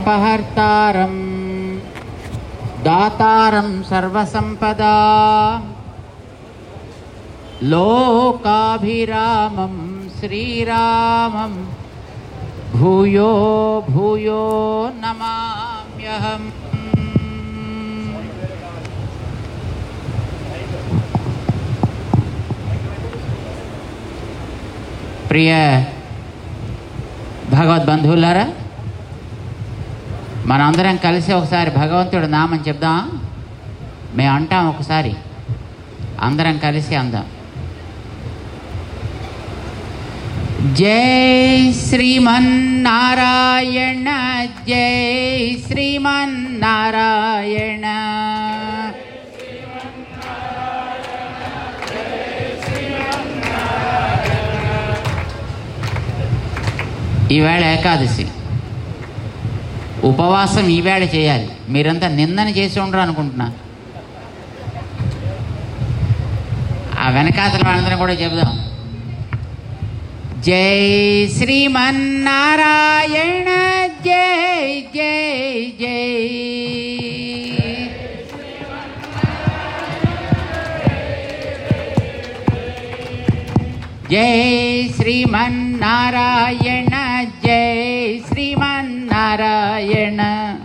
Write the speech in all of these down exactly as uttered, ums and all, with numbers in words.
పహర్తారం దాతారం సర్వసంపదా లోకాభిరామం శ్రీరామం భూయో భూయో నమామ్యహం. ప్రియ భగవద్బంధువులారా, మనందరం కలిసి ఒకసారి భగవంతుడి నామం చెప్దాం. మేము అంటాం, ఒకసారి అందరం కలిసి అందాం. జై శ్రీమన్నారాయణ, జై శ్రీమన్నారాయణ. ఈవేళ ఏకాదశి ఉపవాసం ఈవేళ చేయాలి. మీరంతా నిందని చేసి ఉండరు అనుకుంటున్నా. ఆ వెనకాతల వాళ్ళందరం కూడా చెబుదాం. జై శ్రీమన్నారాయణ, జై జై జై. జై శ్రీమన్నారాయణ, జై శ్రీమన్నారాయణ.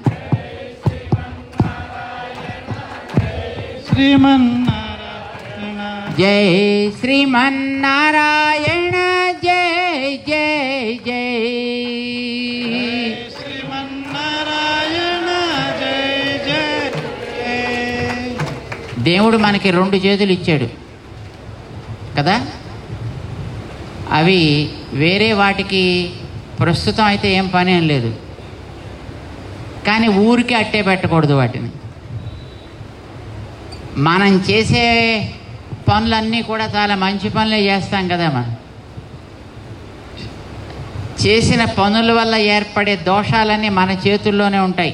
శ్రీమన్నారాయణ, జై శ్రీమన్నారాయణ, జై జై జై. శ్రీమన్నారాయణ, జై జై జై. దేవుడు మనకి రెండు చేతులు ఇచ్చాడు కదా. అవి వేరే వాటికి ప్రస్తుతం అయితే ఏం పని ఏం లేదు, కానీ ఊరికి అట్టే పెట్టకూడదు వాటిని. మనం చేసే పనులన్నీ కూడా చాలా మంచి పనులే చేస్తాం కదా. మనం చేసిన పనుల వల్ల ఏర్పడే దోషాలన్నీ మన చేతుల్లోనే ఉంటాయి.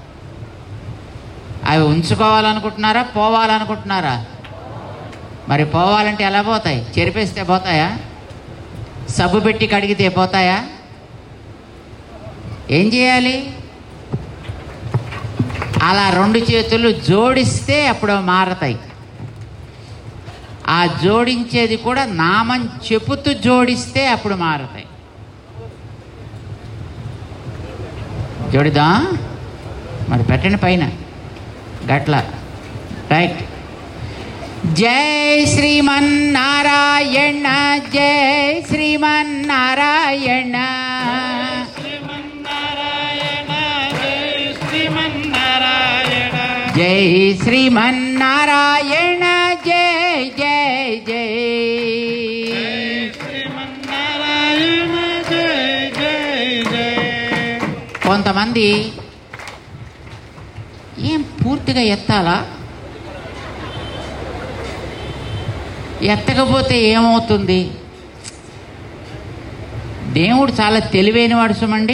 అవి ఉంచుకోవాలనుకుంటున్నారా, పోవాలనుకుంటున్నారా? మరి పోవాలంటే ఎలా పోతాయి? చెరిపేస్తే పోతాయా? సబ్బు పెట్టి కడిగితే పోతాయా? ఏం చేయాలి? అలా రెండు చేతులు జోడిస్తే అప్పుడు మారతాయి. ఆ జోడించేది కూడా నామం చెబుతూ జోడిస్తే అప్పుడు మారతాయి. జోడిద్దాం. మరి పెట్టండి పైన గట్ల. రైట్. జై శ్రీమన్నారాయణ, జై శ్రీమన్నారాయణ. శ్రీమన్నారాయణ, జై శ్రీమన్నారాయణ. జై శ్రీమన్నారాయణ, జై జై జై. శ్రీమన్నారాయణ, జై జై జై. కొంతమంది ఏం పూర్తిగా ఎత్తాలా, ఎత్తకపోతే ఏమవుతుంది? దేవుడు చాలా తెలివైన వాడు సుమండి.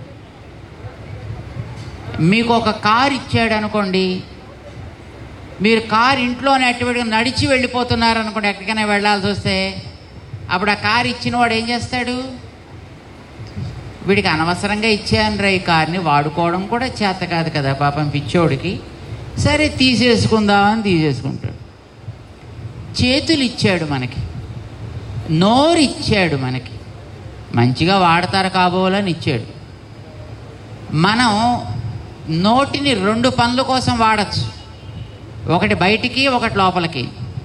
మీకు ఒక కారు ఇచ్చాడు అనుకోండి, మీరు కారు ఇంట్లోనే అట్టుబడి నడిచి వెళ్ళిపోతున్నారు అనుకోండి, ఎక్కడికైనా వెళ్ళాల్సి వస్తే అప్పుడు ఆ కారు ఇచ్చిన వాడు ఏం చేస్తాడు? వీడికి అనవసరంగా ఇచ్చాను రా ఈ కార్ని, వాడుకోవడం కూడా చేత కాదు కదా పాపం పిచ్చోడికి, సరే తీసేసుకుందామని తీసేసుకుంటాడు. చేతులు ఇచ్చాడు మనకి, నోరు ఇచ్చాడు మనకి, మంచిగా వాడతారు కాబోలని ఇచ్చాడు. మనం నోటిని రెండు పనుల కోసం వాడచ్చు. ఒకటి బయటికి, ఒకటి లోపలికి.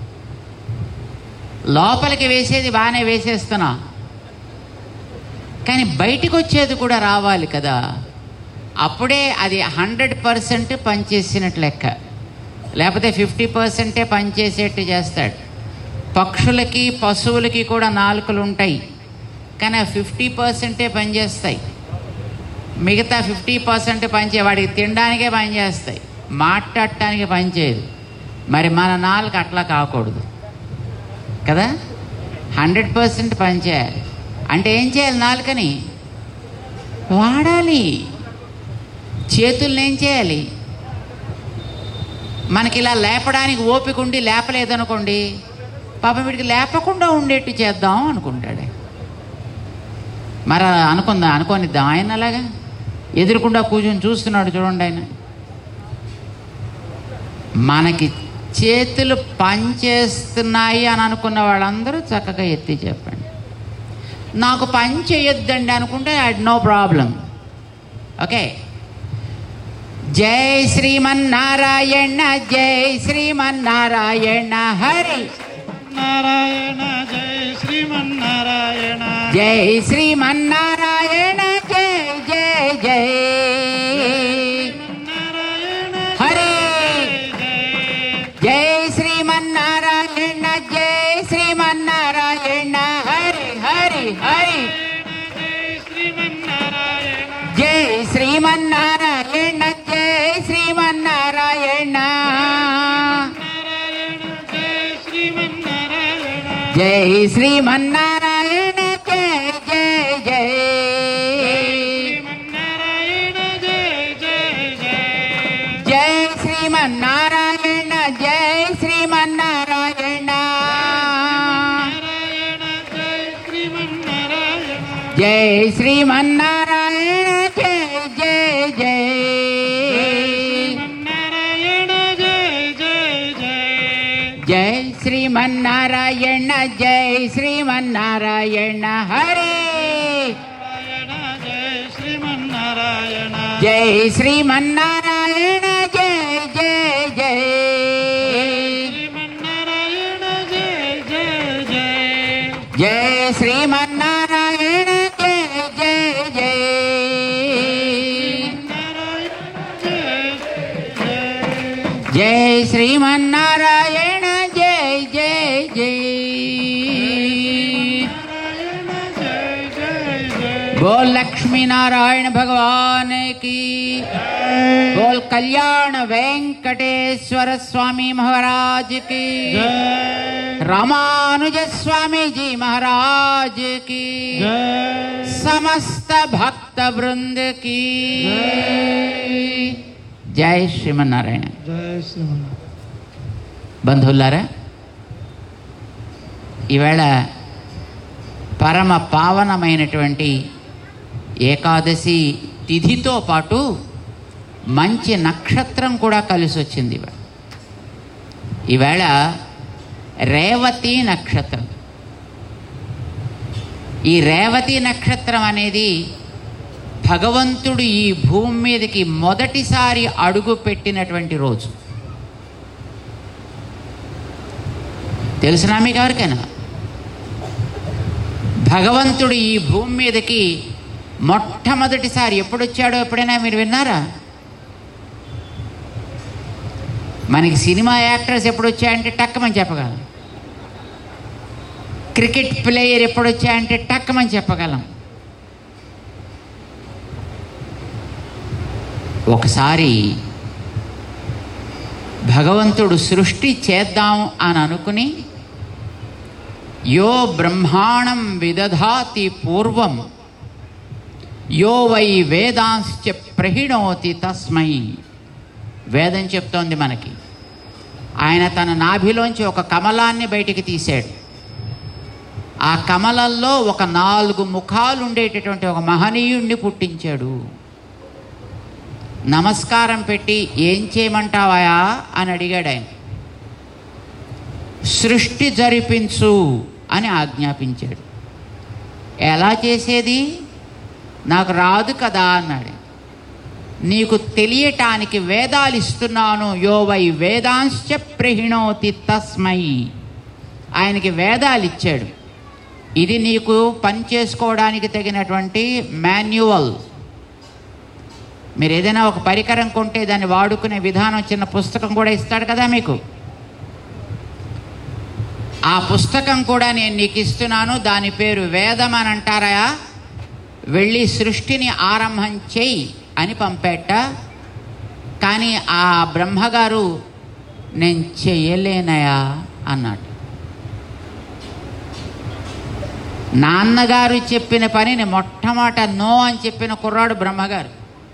లోపలికి వేసేది బాగానే వేసేస్తున్నా, కానీ బయటికి వచ్చేది కూడా రావాలి కదా. అప్పుడే అది హండ్రెడ్ పర్సెంట్ పనిచేసినట్లు లెక్క, లేకపోతే ఫిఫ్టీ పర్సెంటే పనిచేసేట్టు చేస్తాడు. పక్షులకి, పశువులకి కూడా నాలుకలు ఉంటాయి, కానీ ఆ ఫిఫ్టీ పర్సెంటే పనిచేస్తాయి. మిగతా ఫిఫ్టీ పర్సెంట్ పనిచే వాడికి తినడానికే పనిచేస్తాయి, మాట్లాడటానికి పనిచేయదు. మరి మన నాలుక అట్లా కాకూడదు కదా, హండ్రెడ్ పర్సెంట్ పనిచేయాలి. అంటే ఏం చేయాలి? నాలుకని వాడాలి. చేతుల్ని ఏం చేయాలి? మనకి ఇలా లేపడానికి ఓపిక ఉండి లేపలేదనుకోండి, పాపం వీడికి లేపకుండా ఉండేట్టు చేద్దాం అనుకుంటాడు. మరి అనుకుందాం, అనుకోనిద్దాం ఆయన అలాగా. ఎదురుకుండా కూర్చొని చూస్తున్నాడు చూడండి ఆయన. మనకి చేతులు పనిచేస్తున్నాయి అని అనుకున్న వాళ్ళందరూ చక్కగా ఎత్తి చెప్పండి. నాకు పని చేయొద్దండి అనుకుంటే ఐ నో ప్రాబ్లం. ఓకే. జై శ్రీమన్నారాయణ జై శ్రీమన్నారాయణ హరి నారాయణ జై శ్రీమన్నారాయణ జై శ్రీమన్నారాయణ జై జై జై హరి జై శ్రీమన్నారాయణ జై శ్రీమన్నారాయణ హరి హరి హరి జై శ్రీమన్నారాయణ జై శ్రీమన్నారాయణ జై శ్రీమన్నారాయణ జై జై జై జై శ్రీమన్నారాయణ జై శ్రీమన్నారాయణ జై శ్రీమన్నారాయణ జై జై జై జై శ్రీమన్నారాయణ జై శ్రీమన్నారాయణ హరి జై శ్రీమన్నారాయణ జై జై జై జై శ్రీమన్నారాయణ జై జై జై జై శ్రీమన్నారాయణ జై జై జై बोल लक्ष्मी नारायण भगवान की, बोल कल्याण वेंकटेश्वर स्वामी महाराज की, रामानुज स्वामी जी महाराज की, समस्त भक्त वृंद की जय श्रीमन्नारायण. जय श्रीमन्नारायण. బంధువులారా, ఈవేళ పరమ పావనమైనటువంటి ఏకాదశి తిథితో పాటు మంచి నక్షత్రం కూడా కలిసి వచ్చింది. ఈవేళ రేవతి నక్షత్రం. ఈ రేవతి నక్షత్రం అనేది భగవంతుడు ఈ భూమి మీదకి మొదటిసారి అడుగు పెట్టినటువంటి రోజు. తెలుసునా మీకు ఎవరికైనా? భగవంతుడు ఈ భూమి మీదకి మొట్టమొదటిసారి ఎప్పుడు వచ్చాడో ఎప్పుడైనా మీరు విన్నారా? మనకి సినిమా యాక్టర్స్ ఎప్పుడు వచ్చాయంటే టక్కమని చెప్పగలం. క్రికెట్ ప్లేయర్ ఎప్పుడు వచ్చాయంటే టక్కమని చెప్పగలం. ఒకసారి భగవంతుడు సృష్టి చేద్దాం అని అనుకుని యో బ్రహ్మాణం విదధాతి పూర్వం యో వై వేదాంశ్చ ప్రహిణోతి తస్మై. వేదం చెప్తోంది మనకి, ఆయన తన నాభిలోంచి ఒక కమలాన్ని బయటికి తీశాడు. ఆ కమలంలో ఒక నాలుగు ముఖాలు ఉండేటటువంటి ఒక మహనీయుణ్ణి పుట్టించాడు. నమస్కారం పెట్టి ఏం చేయమంటావా అని అడిగాడు ఆయన. సృష్టి జరిపించు అని ఆజ్ఞాపించాడు. ఎలా చేసేది? నాకు రాదు కదా అన్నాడు. నీకు తెలియటానికి వేదాలు ఇస్తున్నాను. యో వై వేదాంశ్చ ప్రహిణోతి తస్మై. ఆయనకి వేదాలు ఇచ్చాడు. ఇది నీకు పని చేసుకోవడానికి తగినటువంటి మాన్యువల్. మీరు ఏదైనా ఒక పరికరం కొంటే దాన్ని వాడుకునే విధానం చిన్న పుస్తకం కూడా ఇస్తాడు కదా మీకు. ఆ పుస్తకం కూడా నేను నీకు ఇస్తున్నాను. దాని పేరు వేదం అని అంటారా? వెళ్ళి సృష్టిని ఆరంభం చేయి అని పంపేట. కానీ ఆ బ్రహ్మగారు నేను చెయ్యలేనయా అన్నాడు. నాన్నగారు చెప్పిన పనిని మొట్టమొదట నో అని చెప్పిన కుర్రాడు బ్రహ్మగారు.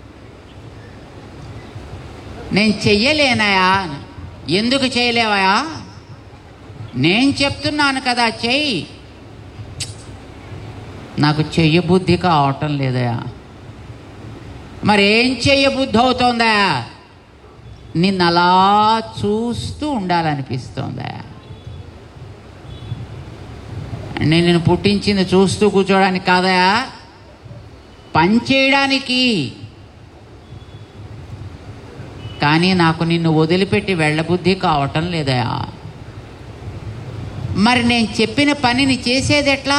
నేను చెయ్యలేనయా. ఎందుకు చేయలేవయా? నేను చెప్తున్నాను కదా చెయ్యి. నాకు చెయ్యబుద్ధి కావటం లేదయా. మరి ఏం చెయ్యబుద్ధి అవుతోందా? నిన్ను అలా చూస్తూ ఉండాలనిపిస్తోందా? నేను నిన్ను పుట్టించింది చూస్తూ కూర్చోడానికి కాదా, పనిచేయడానికి. కానీ నాకు నిన్ను వదిలిపెట్టి వెళ్ళబుద్ధి కావటం లేదా? మరి నేను చెప్పిన పనిని చేసేది ఎట్లా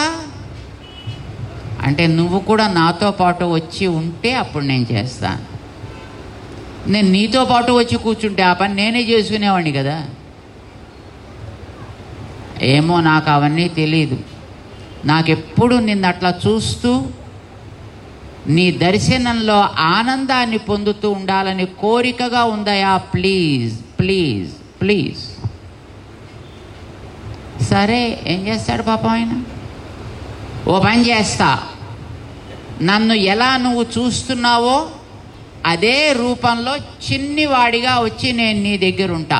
అంటే, నువ్వు కూడా నాతో పాటు వచ్చి ఉంటే అప్పుడు నేను చేస్తాను. నేను నీతో పాటు వచ్చి కూర్చుంటే ఆ పని నేనే చేసుకునేవాడిని కదా. ఏమో, నాకు అవన్నీ తెలీదు. నాకెప్పుడు నిన్ను అట్లా చూస్తూ నీ దర్శనంలో ఆనందాన్ని పొందుతూ ఉండాలని కోరికగా ఉందయా. Please please please. సరే, ఏం చేస్తాడు పాపం ఆయన? ఓ పని చేస్తా, నన్ను ఎలా నువ్వు చూస్తున్నావో అదే రూపంలో చిన్నివాడిగా వచ్చి నేను నీ దగ్గర ఉంటా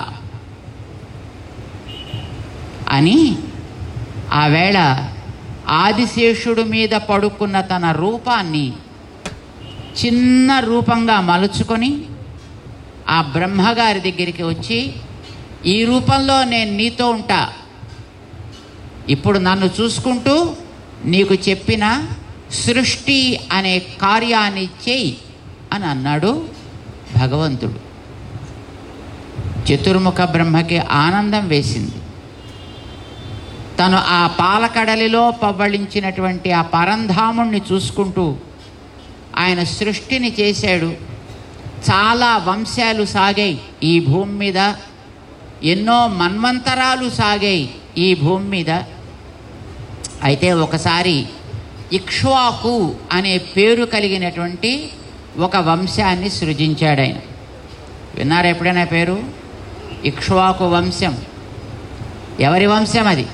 అని ఆవేళ ఆదిశేషుడు మీద పడుకున్న తన రూపాన్ని చిన్న రూపంగా మలుచుకొని ఆ బ్రహ్మగారి దగ్గరికి వచ్చి, ఈ రూపంలో నేను నీతో ఉంటా, ఇప్పుడు నన్ను చూసుకుంటూ నీకు చెప్పిన సృష్టి అనే కార్యాన్ని చెయ్యి అని అన్నాడు భగవంతుడు. చతుర్ముఖ బ్రహ్మకి ఆనందం వేసింది. తను ఆ పాలకడలిలో పవ్వళించినటువంటి ఆ పరంధాముణ్ణి చూసుకుంటూ ఆయన సృష్టిని చేశాడు. చాలా వంశాలు సాగాయి ఈ భూమి మీద, ఎన్నో మన్వంతరాలు సాగాయి ఈ భూమి మీద. అయితే ఒకసారి ఇక్ష్వాకు అనే పేరు కలిగినటువంటి ఒక వంశాన్ని సృజించాడు ఆయన. విన్నారా ఎప్పుడైనా పేరు? ఇక్ష్వాకు వంశం. ఎవరి వంశం అది?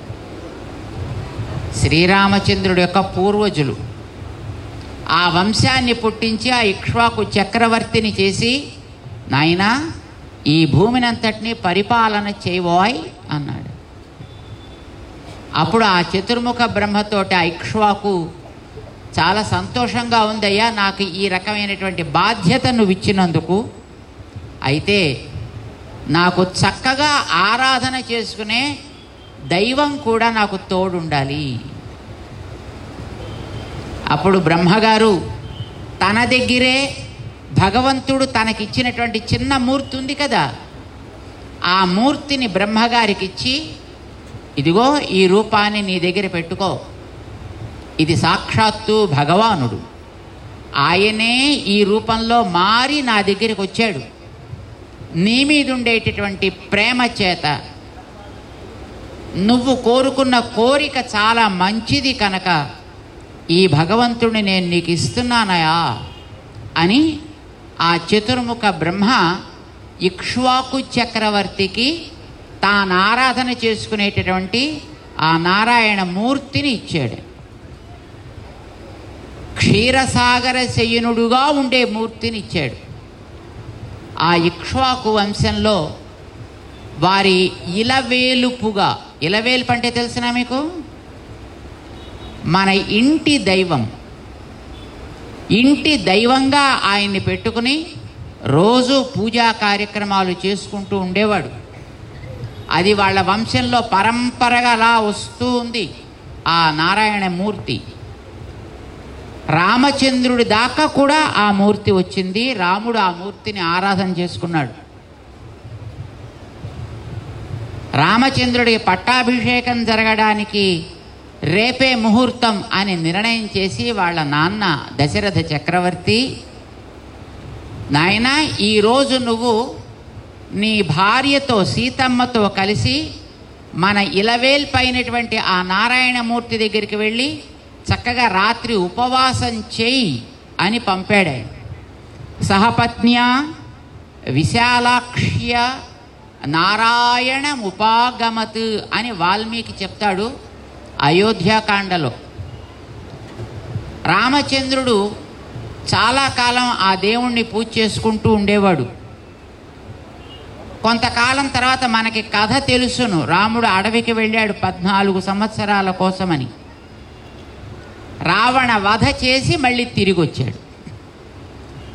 శ్రీరామచంద్రుడి యొక్క పూర్వజులు. ఆ వంశాన్ని పుట్టించి ఆ ఇక్ష్వాకు చక్రవర్తిని చేసి, నాయనా ఈ భూమినంతటినీ పరిపాలన చేయబోయ్ అన్నాడు. అప్పుడు ఆ చతుర్ముఖ బ్రహ్మతోటి ఆ ఇక్ష్వాకు చాలా సంతోషంగా ఉందయ్యా, నాకు ఈ రకమైనటువంటి బాధ్యత నువ్వు ఇచ్చినందుకు. అయితే నాకు చక్కగా ఆరాధన చేసుకునే దైవం కూడా నాకు తోడుండాలి. అప్పుడు బ్రహ్మగారు తన దగ్గరే భగవంతుడు తనకిచ్చినటువంటి చిన్న మూర్తి ఉంది కదా, ఆ మూర్తిని బ్రహ్మగారికి ఇచ్చి, ఇదిగో ఈ రూపాన్ని నీ దగ్గర పెట్టుకో, ఇది సాక్షాత్తు భగవానుడు, ఆయనే ఈ రూపంలో మారి నా దగ్గరికి వచ్చాడు. నీ మీద ఉండేటటువంటి ప్రేమ చేత నువ్వు కోరుకున్న కోరిక చాలా మంచిది కనుక ఈ భగవంతుడిని నేను నీకు ఇస్తున్నానయా అని ఆ చతుర్ముఖ బ్రహ్మ ఇక్ష్వాకు చక్రవర్తికి తాను ఆరాధన చేసుకునేటటువంటి ఆ నారాయణ మూర్తిని ఇచ్చాడు. క్షీరసాగర శయనుడుగా ఉండే మూర్తిని ఇచ్చాడు. ఆ ఇక్ష్వాకు వంశంలో వారి ఇలవేలుపుగా, ఇలవేలుపు అంటే తెలిసినా మీకు? మన ఇంటి దైవం, ఇంటి దైవంగా ఆయన్ని పెట్టుకుని రోజు పూజా కార్యక్రమాలు చేసుకుంటూ ఉండేవాడు. అది వాళ్ళ వంశంలో పరంపరగా అలా వస్తూ ఉంది ఆ నారాయణ మూర్తి. రామచంద్రుడి దాకా కూడా ఆ మూర్తి వచ్చింది. రాముడు ఆ మూర్తిని ఆరాధన చేసుకున్నాడు. రామచంద్రుడికి పట్టాభిషేకం జరగడానికి రేపే ముహూర్తం అని నిర్ణయం చేసి వాళ్ళ నాన్న దశరథ చక్రవర్తి, నాయనా ఈరోజు నువ్వు నీ భార్యతో సీతమ్మతో కలిసి మన ఇలవేల్పైనటువంటి ఆ నారాయణమూర్తి దగ్గరికి వెళ్ళి చక్కగా రాత్రి ఉపవాసం చేయి అని పంపాడు. సహపత్న్య విశాలాక్ష్య నారాయణముపాగమత్ అని వాల్మీకి చెప్తాడు అయోధ్యాకాండలో. రామచంద్రుడు చాలా కాలం ఆ దేవుణ్ణి పూజ చేసుకుంటూ ఉండేవాడు. కొంతకాలం తర్వాత మనకి కథ తెలుసును. రాముడు అడవికి వెళ్ళాడు పద్నాలుగు సంవత్సరాల కోసమని. రావణ వధ చేసి మళ్ళీ తిరిగి వచ్చాడు.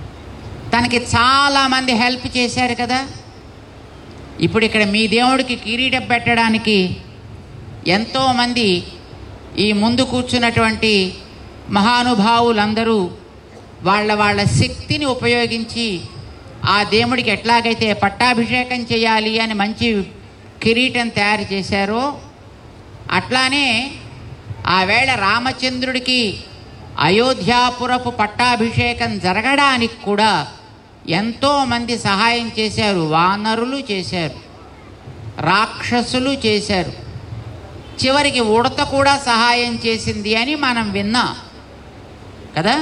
తనకి చాలామంది హెల్ప్ చేశారు కదా. ఇప్పుడు ఇక్కడ మీ దేవుడికి కిరీటం పెట్టడానికి ఎంతోమంది ఈ ముందు కూర్చున్నటువంటి మహానుభావులందరూ వాళ్ళ వాళ్ళ శక్తిని ఉపయోగించి ఆ దేవుడికి ఎట్లాగైతే పట్టాభిషేకం చేయాలి అని మంచి కిరీటం తయారు చేశారో అట్లానే ఆ వేళ రామచంద్రుడికి అయోధ్యాపురపు పట్టాభిషేకం జరగడానికి కూడా ఎంతోమంది సహాయం చేశారు. వానరులు చేశారు, రాక్షసులు చేశారు, చివరికి ఉడత కూడా సహాయం చేసింది అని మనం విన్నాం కదా.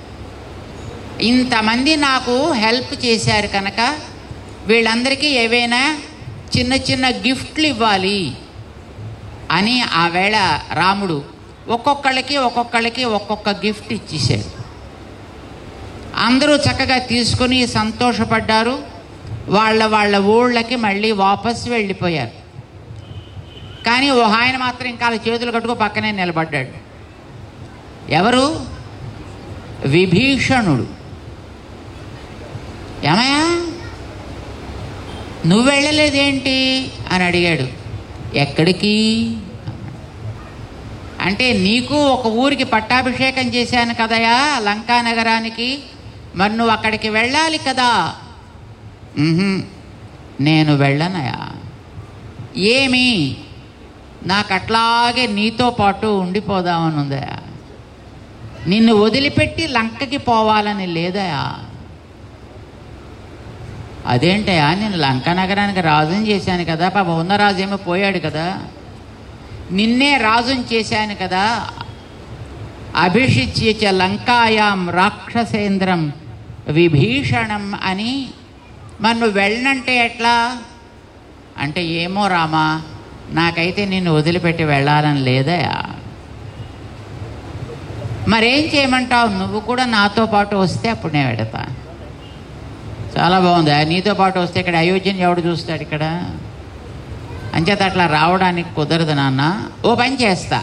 ఇంతమంది నాకు హెల్ప్ చేశారు కనుక వీళ్ళందరికీ ఏవైనా చిన్న చిన్న గిఫ్ట్లు ఇవ్వాలి అని ఆ వేళ రాముడు ఒక్కొక్కళ్ళకి ఒక్కొక్కళ్ళకి ఒక్కొక్క గిఫ్ట్ ఇచ్చేశాడు. అందరూ చక్కగా తీసుకుని సంతోషపడ్డారు. వాళ్ళ వాళ్ళ ఊళ్ళకి మళ్ళీ వాపస్ వెళ్ళిపోయారు. కానీ ఓ ఆయన మాత్రం ఇంకా చేతులు కట్టుకో పక్కనే నిలబడ్డాడు. ఎవరు? విభీషణుడు. ఏమయ్యా నువ్వు వెళ్ళలేదేంటి అని అడిగాడు. ఎక్కడికి అంటే, నీకు ఒక ఊరికి పట్టాభిషేకం చేశాను కదయా లంకా నగరానికి, మరి నువ్వు అక్కడికి వెళ్ళాలి కదా. నేను వెళ్ళనయా. ఏమి? నాకు అట్లాగే నీతో పాటు ఉండిపోదామని ఉందయా. నిన్ను వదిలిపెట్టి లంకకి పోవాలని లేదయా. అదేంటయా, నేను లంకా నగరానికి రాజుని చేశాను కదా, పాప ఉన్న రాజేమో పోయాడు కదా, నిన్నే రాజుని చేశాను కదా. అభిషిచ్య లంకాయాం రాక్షసేంద్రం విభీషణం అని. మరి నువ్వు వెళ్ళనంటే ఎట్లా అంటే, ఏమో రామా నాకైతే నిన్ను వదిలిపెట్టి వెళ్ళాలని లేదయా. మరేం చేయమంటావు? నువ్వు కూడా నాతో పాటు వస్తే అప్పుడు నేను వెడతా. చాలా బాగుంది. నీతో పాటు వస్తే ఇక్కడ అయోధ్యని ఎవడు చూస్తాడు ఇక్కడ? అంచేత అట్లా రావడానికి కుదరదు నాన్న. ఓ పని చేస్తా,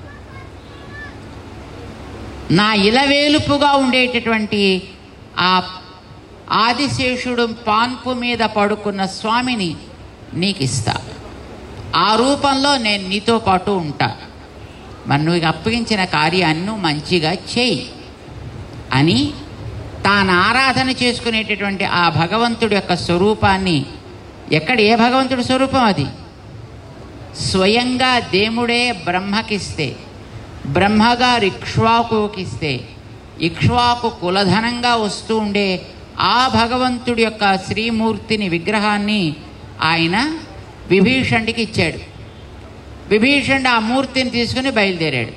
నా ఇలవేలుపుగా ఉండేటటువంటి ఆ ఆదిశేషుడు పాన్పు మీద పడుకున్న స్వామిని నీకు ఇస్తా. ఆ రూపంలో నేను నీతో పాటు ఉంటా. మరి నువ్వు అప్పగించిన కార్యాన్ని మంచిగా చేయి అని తాను ఆరాధన చేసుకునేటటువంటి ఆ భగవంతుడి యొక్క స్వరూపాన్ని, ఎక్కడ ఏ భగవంతుడి స్వరూపం అది? స్వయంగా దేవుడే బ్రహ్మకిస్తే, బ్రహ్మగారు ఇక్ష్వాకుకిస్తే, ఇక్ష్వాకు కులధనంగా వస్తూ ఉండే ఆ భగవంతుడి యొక్క శ్రీమూర్తిని, విగ్రహాన్ని ఆయన విభీషణుడికి ఇచ్చాడు. విభీషణుడు ఆ మూర్తిని తీసుకుని బయలుదేరాడు.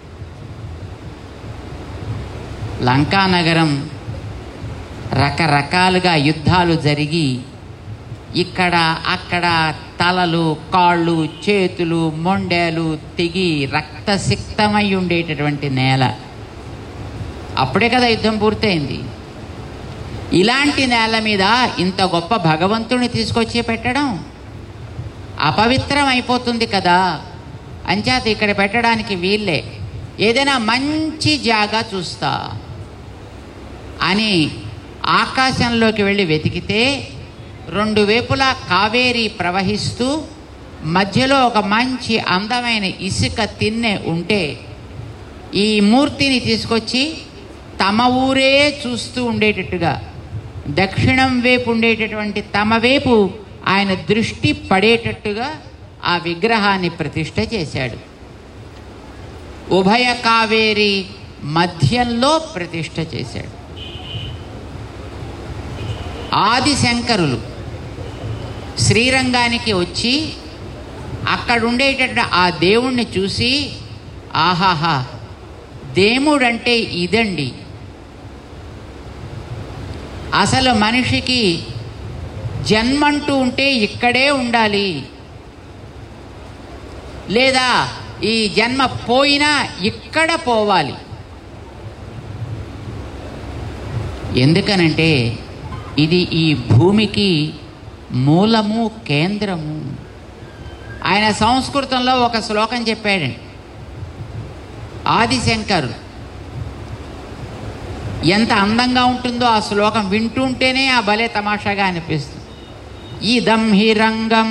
లంకా నగరం రకరకాలుగా యుద్ధాలు జరిగి ఇక్కడ అక్కడ తలలు, కాళ్ళు, చేతులు, మొండేలు తెగి రక్తసిక్తమై ఉండేటటువంటి నేల. అప్పుడే కదా యుద్ధం పూర్తయింది. ఇలాంటి నేల మీద ఇంత గొప్ప భగవంతుని తీసుకొచ్చి పెట్టడం అపవిత్రం అయిపోతుంది కదా. అంచేత ఇక్కడ పెట్టడానికి వీళ్ళే, ఏదైనా మంచి జాగా చూస్తా అని ఆకాశంలోకి వెళ్ళి వెతికితే రెండు వైపులా కావేరి ప్రవహిస్తూ మధ్యలో ఒక మంచి అందమైన ఇసుక తిన్నె ఉంటే ఈ మూర్తిని తీసుకొచ్చి తమ ఊరే చూస్తూ ఉండేటట్టుగా, దక్షిణం వైపు ఉండేటటువంటి తమ వైపు ఆయన దృష్టి పడేటట్టుగా ఆ విగ్రహాన్ని ప్రతిష్ఠ చేశాడు. ఉభయ కావేరి మధ్యంలో ప్రతిష్ఠ చేశాడు. ఆదిశంకరులు శ్రీరంగానికి వచ్చి అక్కడ ఉండేటటువంటి ఆ దేవుణ్ణి చూసి, ఆహాహా దేవుడంటే ఇదండి, అసలు మనిషికి జన్మంటూ ఉంటే ఇక్కడే ఉండాలి, లేదా ఈ జన్మ పోయినా ఇక్కడ పోవాలి. ఎందుకనంటే ఇది ఈ భూమికి మూలము, కేంద్రము. ఆయన సంస్కృతంలో ఒక శ్లోకం చెప్పాడండి. ఆదిశంకరు ఎంత అందంగా ఉంటుందో ఆ శ్లోకం వింటుంటేనే ఆ భలే తమాషాగా అనిపిస్తుంది. ఇదం హి రంగం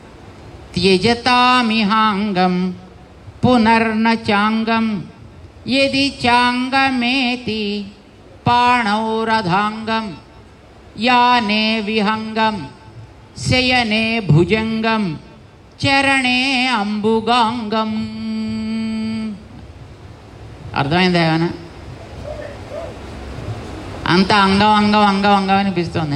త్యజతామిహాంగం పునర్న చాంగం యది చాంగమేతి పాణౌరధాంగం యానే విహంగం శయనే భుజంగం చరణే అంబుగాంగం. అర్థమైందా ఏమైనా? అంత అంగం అంగం అంగం అంగం అనిపిస్తుంది.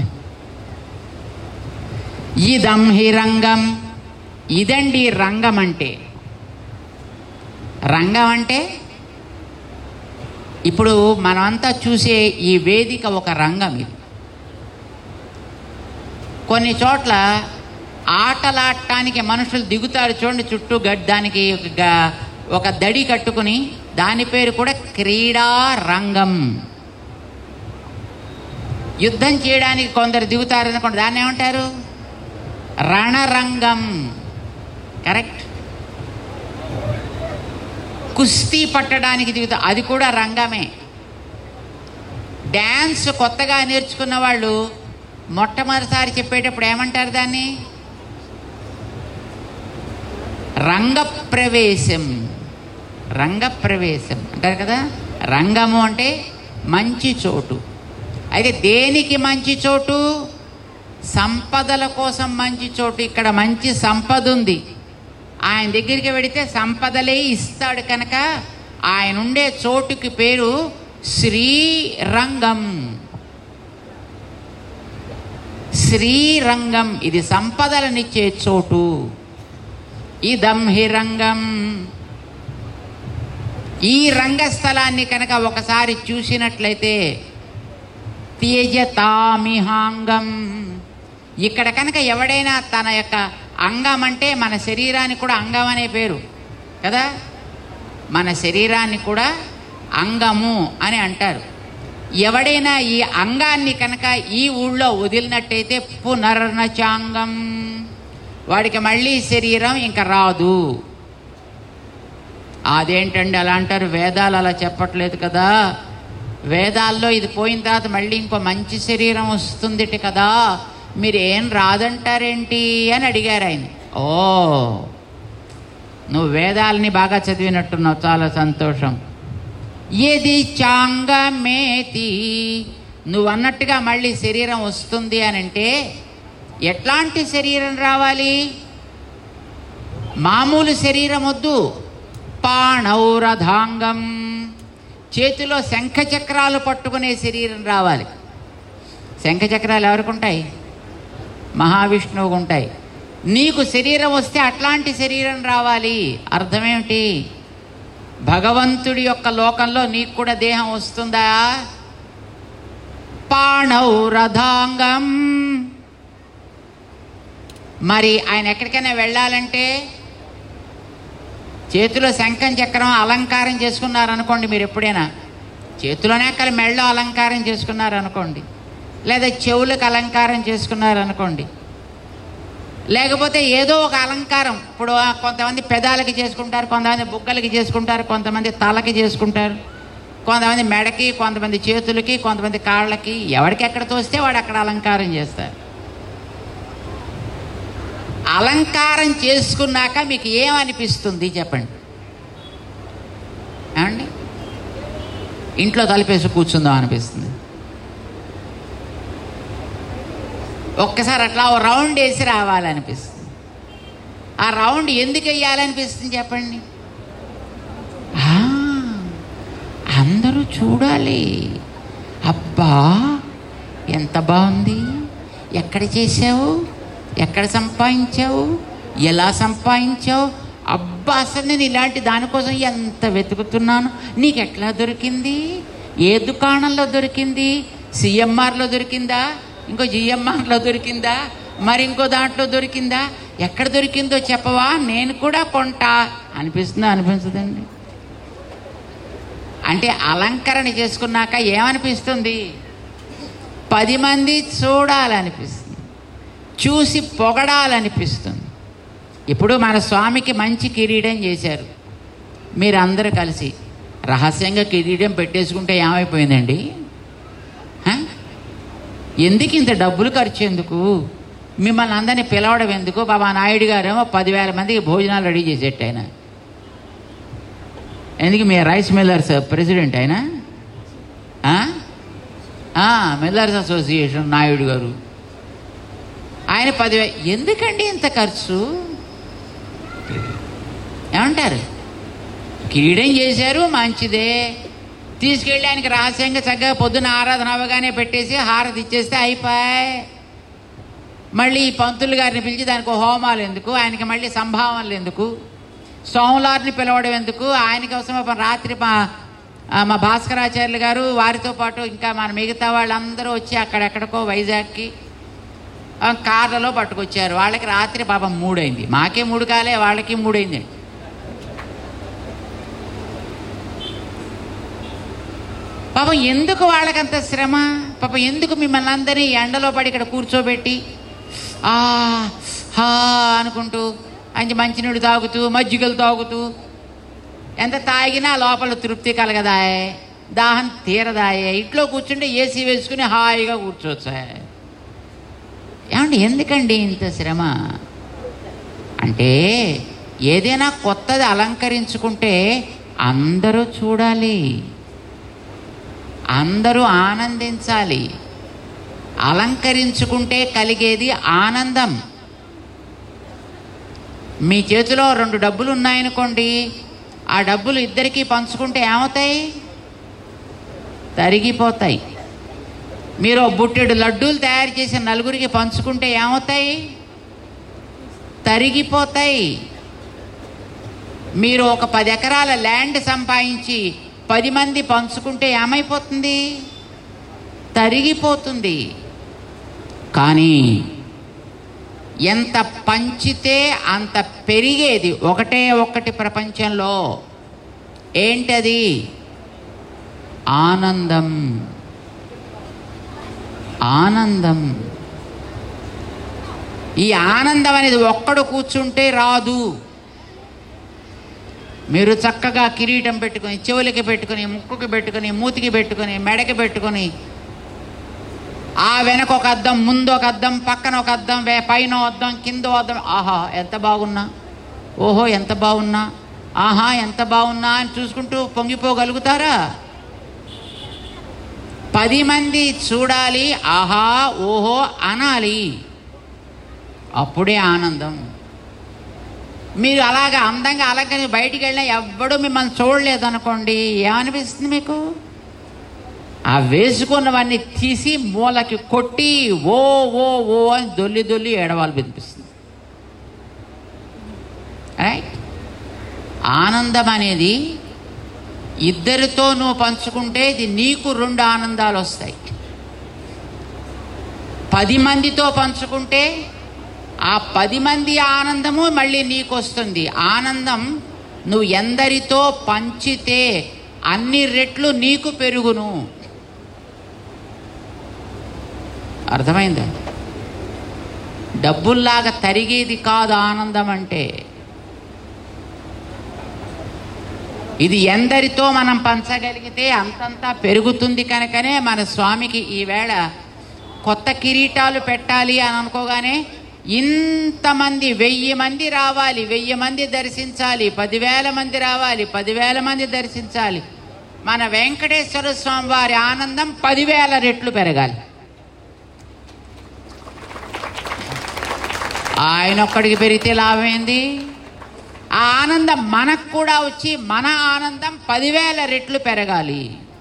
ఇదం హి రంగం, ఇదండి రంగం అంటే. రంగం అంటే ఇప్పుడు మనమంతా చూసే ఈ వేదిక ఒక రంగం. ఇది కొన్ని చోట్ల ఆటలాడటానికి మనుషులు దిగుతారు చూడండి, చుట్టూ గడ్డానికి ఒక దడి కట్టుకుని, దాని పేరు కూడా క్రీడా రంగం. యుద్ధం చేయడానికి కొందరు దిగుతారు అనుకోండి, దాన్ని ఏమంటారు? రణరంగం. కరెక్ట్. కుస్తీ పట్టడానికి దిగుతారు, అది కూడా రంగమే. డ్యాన్స్ కొత్తగా నేర్చుకున్న వాళ్ళు మొట్టమొదటిసారి చెప్పేటప్పుడు ఏమంటారు? దాన్ని రంగప్రవేశం. రంగప్రవేశం అంటారు కదా. రంగము అంటే మంచి చోటు. అయితే దేనికి మంచి చోటు? సంపదల కోసం మంచి చోటు. ఇక్కడ మంచి సంపద ఉంది, ఆయన దగ్గరికి వెడితే సంపదలే ఇస్తాడు కనుక ఆయన ఉండే చోటుకి పేరు శ్రీరంగం. శ్రీరంగం ఇది సంపదలనిచ్చే చోటు. ఇదం హి రంగం. ఈ రంగస్థలాన్ని కనుక ఒకసారి చూసినట్లయితే త్యజతామిహాంగం. ఇక్కడ కనుక ఎవడైనా తన యొక్క అంగం అంటే మన శరీరానికి కూడా అంగం అనే పేరు కదా. మన శరీరాన్ని కూడా అంగము అని అంటారు. ఎవడైనా ఈ అంగాన్ని కనుక ఈ ఊళ్ళో వదిలినట్టయితే పునర్నచాంగం, వాడికి మళ్ళీ శరీరం ఇంకా రాదు. అదేంటండి అలా అంటారు? వేదాలు అలా చెప్పట్లేదు కదా. వేదాల్లో ఇది పోయిన తర్వాత మళ్ళీ ఇంకో మంచి శరీరం వస్తుంది కదా, మీరు ఏం రాదంటారేంటి అని అడిగారు ఆయన. ఓ, నువ్వు వేదాలని బాగా చదివినట్టున్నావు, చాలా సంతోషం. ఏది చాంగమేతి, నువ్వు అన్నట్టుగా మళ్ళీ శరీరం వస్తుంది అని అంటే ఎట్లాంటి శరీరం రావాలి? మామూలు శరీరం వద్దు. పాణౌరధాంగం, చేతిలో శంఖచక్రాలు పట్టుకునే శరీరం రావాలి. శంఖచక్రాలు ఎవరికి ఉంటాయి? మహావిష్ణువుకు ఉంటాయి. నీకు శరీరం వస్తే అట్లాంటి శరీరం రావాలి. అర్థమేమిటి? భగవంతుడి యొక్క లోకంలో నీకు కూడా దేహం వస్తుందా? పాణౌరధాంగం. మరి ఆయన ఎక్కడికైనా వెళ్ళాలంటే చేతిలో శంఖం చక్రం అలంకారం చేసుకున్నారనుకోండి, మీరు ఎప్పుడైనా చేతిలోనే అక్కడ మెళ్ళో అలంకారం చేసుకున్నారనుకోండి, లేదా చెవులకు అలంకారం చేసుకున్నారనుకోండి, లేకపోతే ఏదో ఒక అలంకారం. ఇప్పుడు కొంతమంది పెదాలకి చేసుకుంటారు, కొంతమంది బుగ్గలకి చేసుకుంటారు, కొంతమంది తలకి చేసుకుంటారు, కొంతమంది మెడకి, కొంతమంది చేతులకి, కొంతమంది కాళ్ళకి. ఎవరికి ఎక్కడ తోస్తే వాడు అక్కడ అలంకారం చేస్తారు. అలంకారం చేసుకున్నాక మీకు ఏమనిపిస్తుంది చెప్పండి? ఏమండి? ఇంట్లో తలుపేసి కూర్చుందాం అనిపిస్తుంది. ఒక్కసారి అట్లా ఓ రౌండ్ వేసి రావాలనిపిస్తుంది. ఆ రౌండ్ ఎందుకు వేయాలనిపిస్తుంది చెప్పండి? అందరూ చూడాలి. అబ్బా ఎంత బాగుంది, ఎక్కడ చేసావు, ఎక్కడ సంపాదించావు, ఎలా సంపాదించావు, అబ్బా అసలు నేను ఇలాంటి దానికోసం ఎంత వెతుకుతున్నాను, నీకు ఎట్లా దొరికింది, ఏ దుకాణంలో దొరికింది, సిఎంఆర్లో దొరికిందా, ఇంకో జిఎంఆర్లో దొరికిందా, మరి ఇంకో దాంట్లో దొరికిందా, ఎక్కడ దొరికిందో చెప్పవా, నేను కూడా కొంటా అనిపిస్తుందా? అనిపించదండి. అంటే అలంకరణ చేసుకున్నాక ఏమనిపిస్తుంది? పది మంది చూడాలనిపిస్తుంది, చూసి పొగడాలనిపిస్తుంది. ఇప్పుడు మన స్వామికి మంచి కిరీటం చేశారు, మీరు అందరూ కలిసి రహస్యంగా కిరీటం పెట్టేసుకుంటే ఏమైపోయిందండి? ఎందుకు ఇంత డబ్బులు ఖర్చు ఎందుకు, మిమ్మల్ని అందరినీ పిలవడం ఎందుకు? బాబా నాయుడు గారేమో పదివేల మందికి భోజనాలు రెడీ చేసేట్టు ఆయన. ఎందుకు మీ రైస్ మిల్లర్స్ ప్రెసిడెంట్ ఆయన, మిల్లర్స్ అసోసియేషన్ నాయుడు గారు, ఆయన పదివే ఎందుకండి ఇంత ఖర్చు? ఏమంటారు? కిరీటం చేశారు, మంచిదే. తీసుకెళ్ళి ఆయనకి రహస్యంగా చక్కగా పొద్దున్న ఆరాధన అవగానే పెట్టేసి హారతి ఇచ్చేస్తే అయిపోయి. మళ్ళీ పంతులు గారిని పిలిచి దానికి హోమాలు ఎందుకు, ఆయనకి మళ్ళీ సంభావనలు ఎందుకు, సోమవారిని పిలవడం ఎందుకు? ఆయన కోసం రాత్రి మా మా భాస్కరాచార్యులు గారు వారితో పాటు ఇంకా మన మిగతా వాళ్ళందరూ వచ్చి అక్కడెక్కడికో వైజాగ్కి కార్లలో పట్టుకొచ్చారు. వాళ్ళకి రాత్రి పాపం మూడైంది, మాకే మూడు కాలే, వాళ్ళకి మూడైందండి. పాపం ఎందుకు వాళ్ళకంత శ్రమ? పాపం ఎందుకు మిమ్మల్ని అందరినీ ఎండలో పడి ఇక్కడ కూర్చోబెట్టి ఆ హా అనుకుంటూ మంచి మంచినీళ్ళు తాగుతూ మజ్జిగలు తాగుతూ ఎంత తాగినా లోపల తృప్తి కలగదాయే, దాహం తీరదాయే. ఇంట్లో కూర్చుంటే ఏసీ వేసుకుని హాయిగా కూర్చోవచ్చు. ఏమండి ఎందుకండి ఇంత శ్రమ? అంటే ఏదైనా కొత్తది అలంకరించుకుంటే అందరూ చూడాలి, అందరూ ఆనందించాలి. అలంకరించుకుంటే కలిగేది ఆనందం. మీ చేతిలో రెండు డబ్బులు ఉన్నాయనుకోండి, ఆ డబ్బులు ఇద్దరికీ పంచుకుంటే ఏమవుతాయి? తరిగిపోతాయి. మీరు బుట్టెడు లడ్డూలు తయారు చేసి నలుగురికి పంచుకుంటే ఏమవుతాయి? తరిగిపోతాయి. మీరు ఒక పది ఎకరాల ల్యాండ్ సంపాదించి పది మంది పంచుకుంటే ఏమైపోతుంది? తరిగిపోతుంది. కానీ ఎంత పంచితే అంత పెరిగేది ఒకటే ఒకటి ప్రపంచంలో. ఏంటది? ఆనందం. ఆనందం. ఈ ఆనందం అనేది ఒక్కడు కూర్చుంటే రాదు. మీరు చక్కగా కిరీటం పెట్టుకొని, చెవులకి పెట్టుకొని, ముక్కుకి పెట్టుకొని, మూతికి పెట్టుకొని, మెడకి పెట్టుకొని, ఆ వెనక ఒక అద్దం, ముందు ఒక అద్దం, పక్కన ఒక అద్దం, పైన అద్దం, కింద అద్దం, ఆహా ఎంత బాగున్నా, ఓహో ఎంత బాగున్నా, ఆహా ఎంత బాగున్నా అని చూసుకుంటూ పొంగిపోగలుగుతారా? పది మంది చూడాలి, ఆహా ఓహో అనాలి, అప్పుడే ఆనందం. మీరు అలాగా అందంగా అలాగని బయటికి వెళ్ళినా ఎవ్వడూ మిమ్మల్ని చూడలేదనుకోండి, ఏమనిపిస్తుంది మీకు? ఆ వేసుకున్నవన్నీ తీసి మూలకి కొట్టి ఓ ఓ ఓ అని దొల్లి దొల్లి ఏడవాలి వినిపిస్తుంది. రైట్? ఆనందం అనేది ఇద్దరితో నువ్వు పంచుకుంటే ఇది నీకు రెండు ఆనందాలు వస్తాయి. పది మందితో పంచుకుంటే ఆ పది మంది ఆనందము మళ్ళీ నీకు వస్తుంది. ఆనందం నువ్వు ఎందరితో పంచితే అన్ని రెట్లు నీకు పెరుగును. అర్థమైందా? డబ్బుల్లాగా తరిగేది కాదు ఆనందం అంటే. ఇది ఎందరితో మనం పంచగలిగితే అంతంతా పెరుగుతుంది. కనుకనే మన స్వామికి ఈవేళ కొత్త కిరీటాలు పెట్టాలి అని అనుకోగానే ఇంతమంది వెయ్యి మంది రావాలి, వెయ్యి మంది దర్శించాలి, పదివేల మంది రావాలి, పదివేల మంది దర్శించాలి. మన వెంకటేశ్వర స్వామి వారి ఆనందం పదివేల రెట్లు పెరగాలి. ఆయన ఒక్కడికి పెరిగితే లాభమైంది. ఆ ఆనందం మనకు కూడా వచ్చి మన ఆనందం పదివేల రెట్లు పెరగాలి.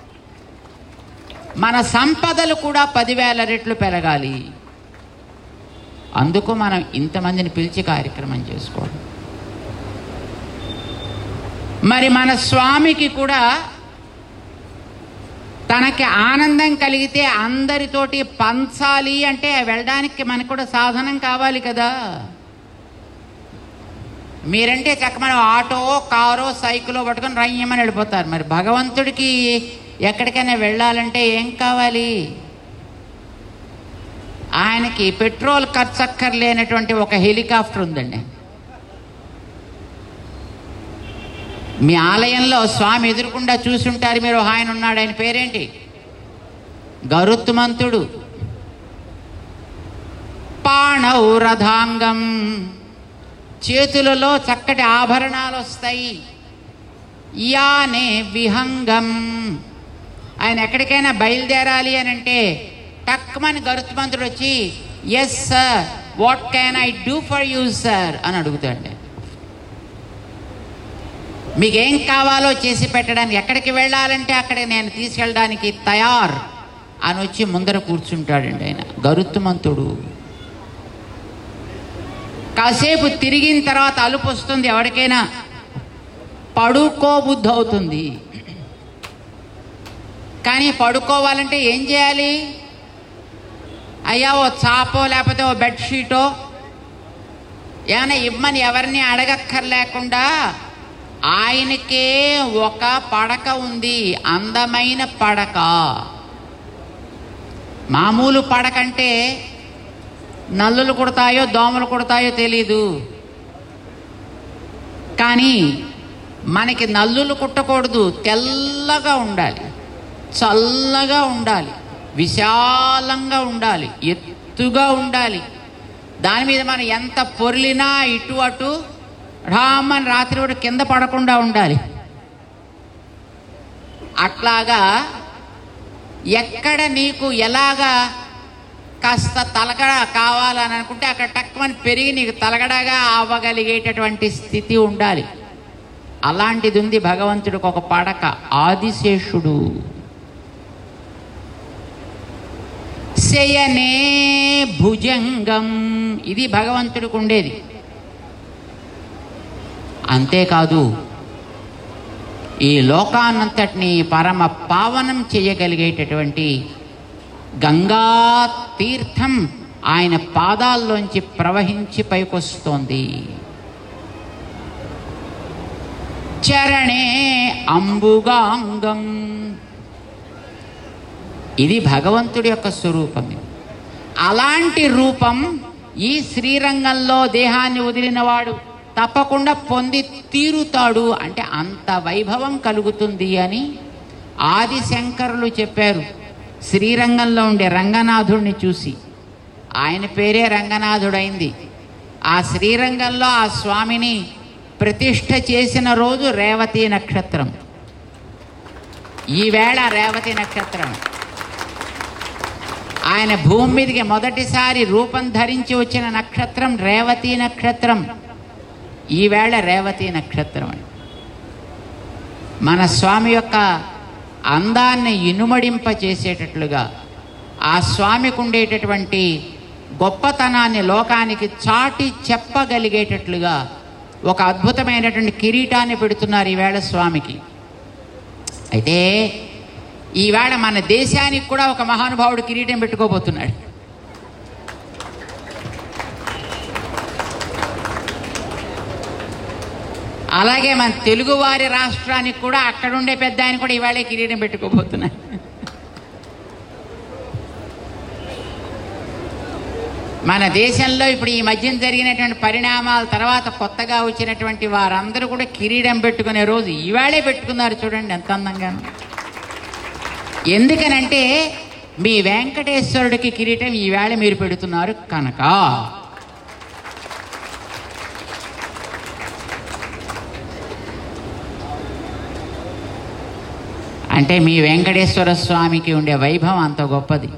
మన సంపదలు కూడా పదివేల రెట్లు పెరగాలి. అందుకు మనం ఇంతమందిని పిలిచి కార్యక్రమం చేసుకోవాలి. మరి మన స్వామికి కూడా తనకి ఆనందం కలిగితే అందరితోటి పంచాలి అంటే వెళ్ళడానికి మనకు కూడా సాధనం కావాలి కదా. మీరంటే చక్క మనం ఆటో కారో సైకిలో పట్టుకొని రయ్యమని వెళ్ళిపోతారు. మరి భగవంతుడికి ఎక్కడికైనా వెళ్ళాలంటే ఏం కావాలి? ఆయనకి పెట్రోల్ ఖర్చు అక్కర్లేనటువంటి ఒక హెలికాప్టర్ ఉందండి. మీ ఆలయంలో స్వామి ఎదురుకుండా చూసుంటారు మీరు. ఆయన ఉన్నాడు, ఆయన పేరేంటి? గరుత్మంతుడు. పాణౌ రథాంగం, చేతులలో చక్కటి ఆభరణాలు వస్తాయి. యానే విహంగం, ఆయన ఎక్కడికైనా బయలుదేరాలి అని అంటే టక్మని గరుత్మంతుడు వచ్చి yes sir what can I do for you sir అని అడుగుతాడు. మీకేం కావాలో చేసి పెట్టడానికి, ఎక్కడికి వెళ్ళాలంటే అక్కడికి నేను తీసుకెళ్ళడానికి తయార్ అని వచ్చి ముందర కూర్చుంటాడండి ఆయన గరుత్మంతుడు. కాసేపు తిరిగిన తర్వాత అలుపు వస్తుంది, ఎవరికైనా పడుకోబుద్ధి అవుతుంది. కానీ పడుకోవాలంటే ఏం చేయాలి? అయ్యా ఓ చాపో లేకపోతే ఓ బెడ్షీటో ఏమైనా ఇమ్మని ఎవరిని అడగక్కర్లేకుండా ఆయనకే ఒక పడక ఉంది, అందమైన పడక. మామూలు పడక అంటే నల్లులు కుడతాయో దోమలు కుడతాయో తెలీదు, కానీ మనకి నల్లులు కుట్టకూడదు, తెల్లగా ఉండాలి, చల్లగా ఉండాలి, విశాలంగా ఉండాలి, ఎత్తుగా ఉండాలి. దాని మీద మనం ఎంత పొర్లినా ఇటు అటు రామని రాత్రి కూడా కింద పడకుండా ఉండాలి. అట్లాగా ఎక్కడ నీకు ఎలాగా కాస్త తలగడ కావాలని అనుకుంటే అక్కడ టక్కుమని పెరిగి నీకు తలగడగా అవ్వగలిగేటటువంటి స్థితి ఉండాలి. అలాంటిది ఉంది భగవంతుడికి ఒక పడక, ఆదిశేషుడు. శయనే భుజంగం, ఇది భగవంతుడికి ఉండేది. అంతేకాదు ఈ లోకాన్నంతటినీ పరమ పావనం చేయగలిగేటటువంటి గంగా తీర్థం ఆయన పాదాల్లోంచి ప్రవహించి పైకొస్తోంది. చరణే అంబుగాంగం, ఇది భగవంతుడి యొక్క స్వరూపం. అలాంటి రూపం ఈ శ్రీరంగంలో దేహాన్ని వదిలినవాడు తప్పకుండా పొంది తీరుతాడు. అంటే అంత వైభవం కలుగుతుంది అని ఆదిశంకరులు చెప్పారు. శ్రీరంగంలో ఉండే రంగనాథుడిని చూసి, ఆయన పేరే రంగనాథుడైంది. ఆ శ్రీరంగంలో ఆ స్వామిని ప్రతిష్ఠ చేసిన రోజు రేవతి నక్షత్రం. ఈవేళ రేవతి నక్షత్రం. ఆయన భూమి మీదకి మొదటిసారి రూపం ధరించి వచ్చిన నక్షత్రం రేవతి నక్షత్రం. ఈవేళ రేవతి నక్షత్రం అని మన స్వామి యొక్క అందాన్ని ఇనుమడింప చేసేటట్లుగా, ఆ స్వామికి ఉండేటటువంటి గొప్పతనాన్ని లోకానికి చాటి చెప్పగలిగేటట్లుగా ఒక అద్భుతమైనటువంటి కిరీటాన్ని పెడుతున్నారు ఈవేళ స్వామికి. అయితే ఈవేళ మన దేశానికి కూడా ఒక మహానుభావుడు కిరీటం పెట్టుకోబోతున్నాడు. అలాగే మన తెలుగువారి రాష్ట్రానికి కూడా అక్కడుండే పెద్ద ఆయన కూడా ఇవాళే కిరీటం పెట్టుకోబోతున్నారు. మన దేశంలో ఇప్పుడు ఈ మధ్య జరిగినటువంటి పరిణామాల తర్వాత కొత్తగా వచ్చినటువంటి వారందరూ కూడా కిరీటం పెట్టుకునే రోజు ఇవాళే పెట్టుకున్నారు. చూడండి ఎంత అందంగా. ఎందుకనంటే మీ వెంకటేశ్వరుడికి కిరీటం ఈవేళ మీరు పెడుతున్నారు కనుక. అంటే మీ వెంకటేశ్వర స్వామికి ఉండే వైభవం అంత గొప్పది.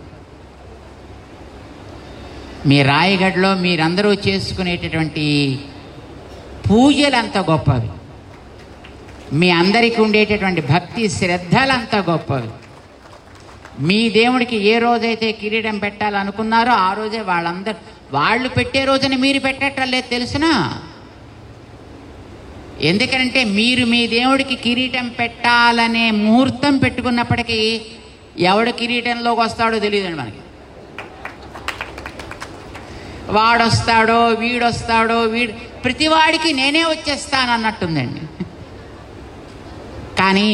మీ రాయగఢ్లో మీరందరూ చేసుకునేటటువంటి పూజలు అంత గొప్పవి. మీ అందరికీ ఉండేటటువంటి భక్తి శ్రద్ధలు అంత గొప్పవి. మీ దేవుడికి ఏ రోజైతే కిరీటం పెట్టాలనుకున్నారో ఆ రోజే వాళ్ళందరూ వాళ్ళు పెట్టే రోజున మీరు పెట్టట్లేదు తెలుసునా? ఎందుకంటే మీరు మీ దేవుడికి కిరీటం పెట్టాలనే ముహూర్తం పెట్టుకున్నప్పటికీ ఎవడు కిరీటంలోకి వస్తాడో తెలియదండి మనకి. వాడొస్తాడో వీడొస్తాడో వీడు ప్రతివాడికి నేనే వచ్చేస్తాను అన్నట్టుందండి. కానీ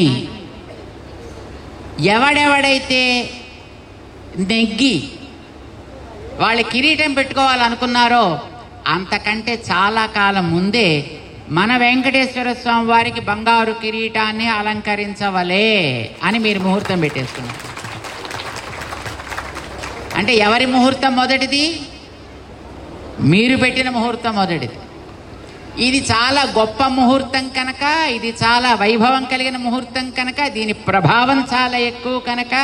ఎవడెవడైతే నెగ్గి వాళ్ళు కిరీటం పెట్టుకోవాలనుకున్నారో అంతకంటే చాలా కాలం ముందే మన వెంకటేశ్వర స్వామి వారికి బంగారు కిరీటాన్ని అలంకరించవలే అని మీరు ముహూర్తం పెట్టేసుకున్నారు. అంటే ఎవరి ముహూర్తం మొదటిది? మీరు పెట్టిన ముహూర్తం మొదటిది. ఇది చాలా గొప్ప ముహూర్తం కనుక, ఇది చాలా వైభవం కలిగిన ముహూర్తం కనుక, దీని ప్రభావం చాలా ఎక్కువ కనుక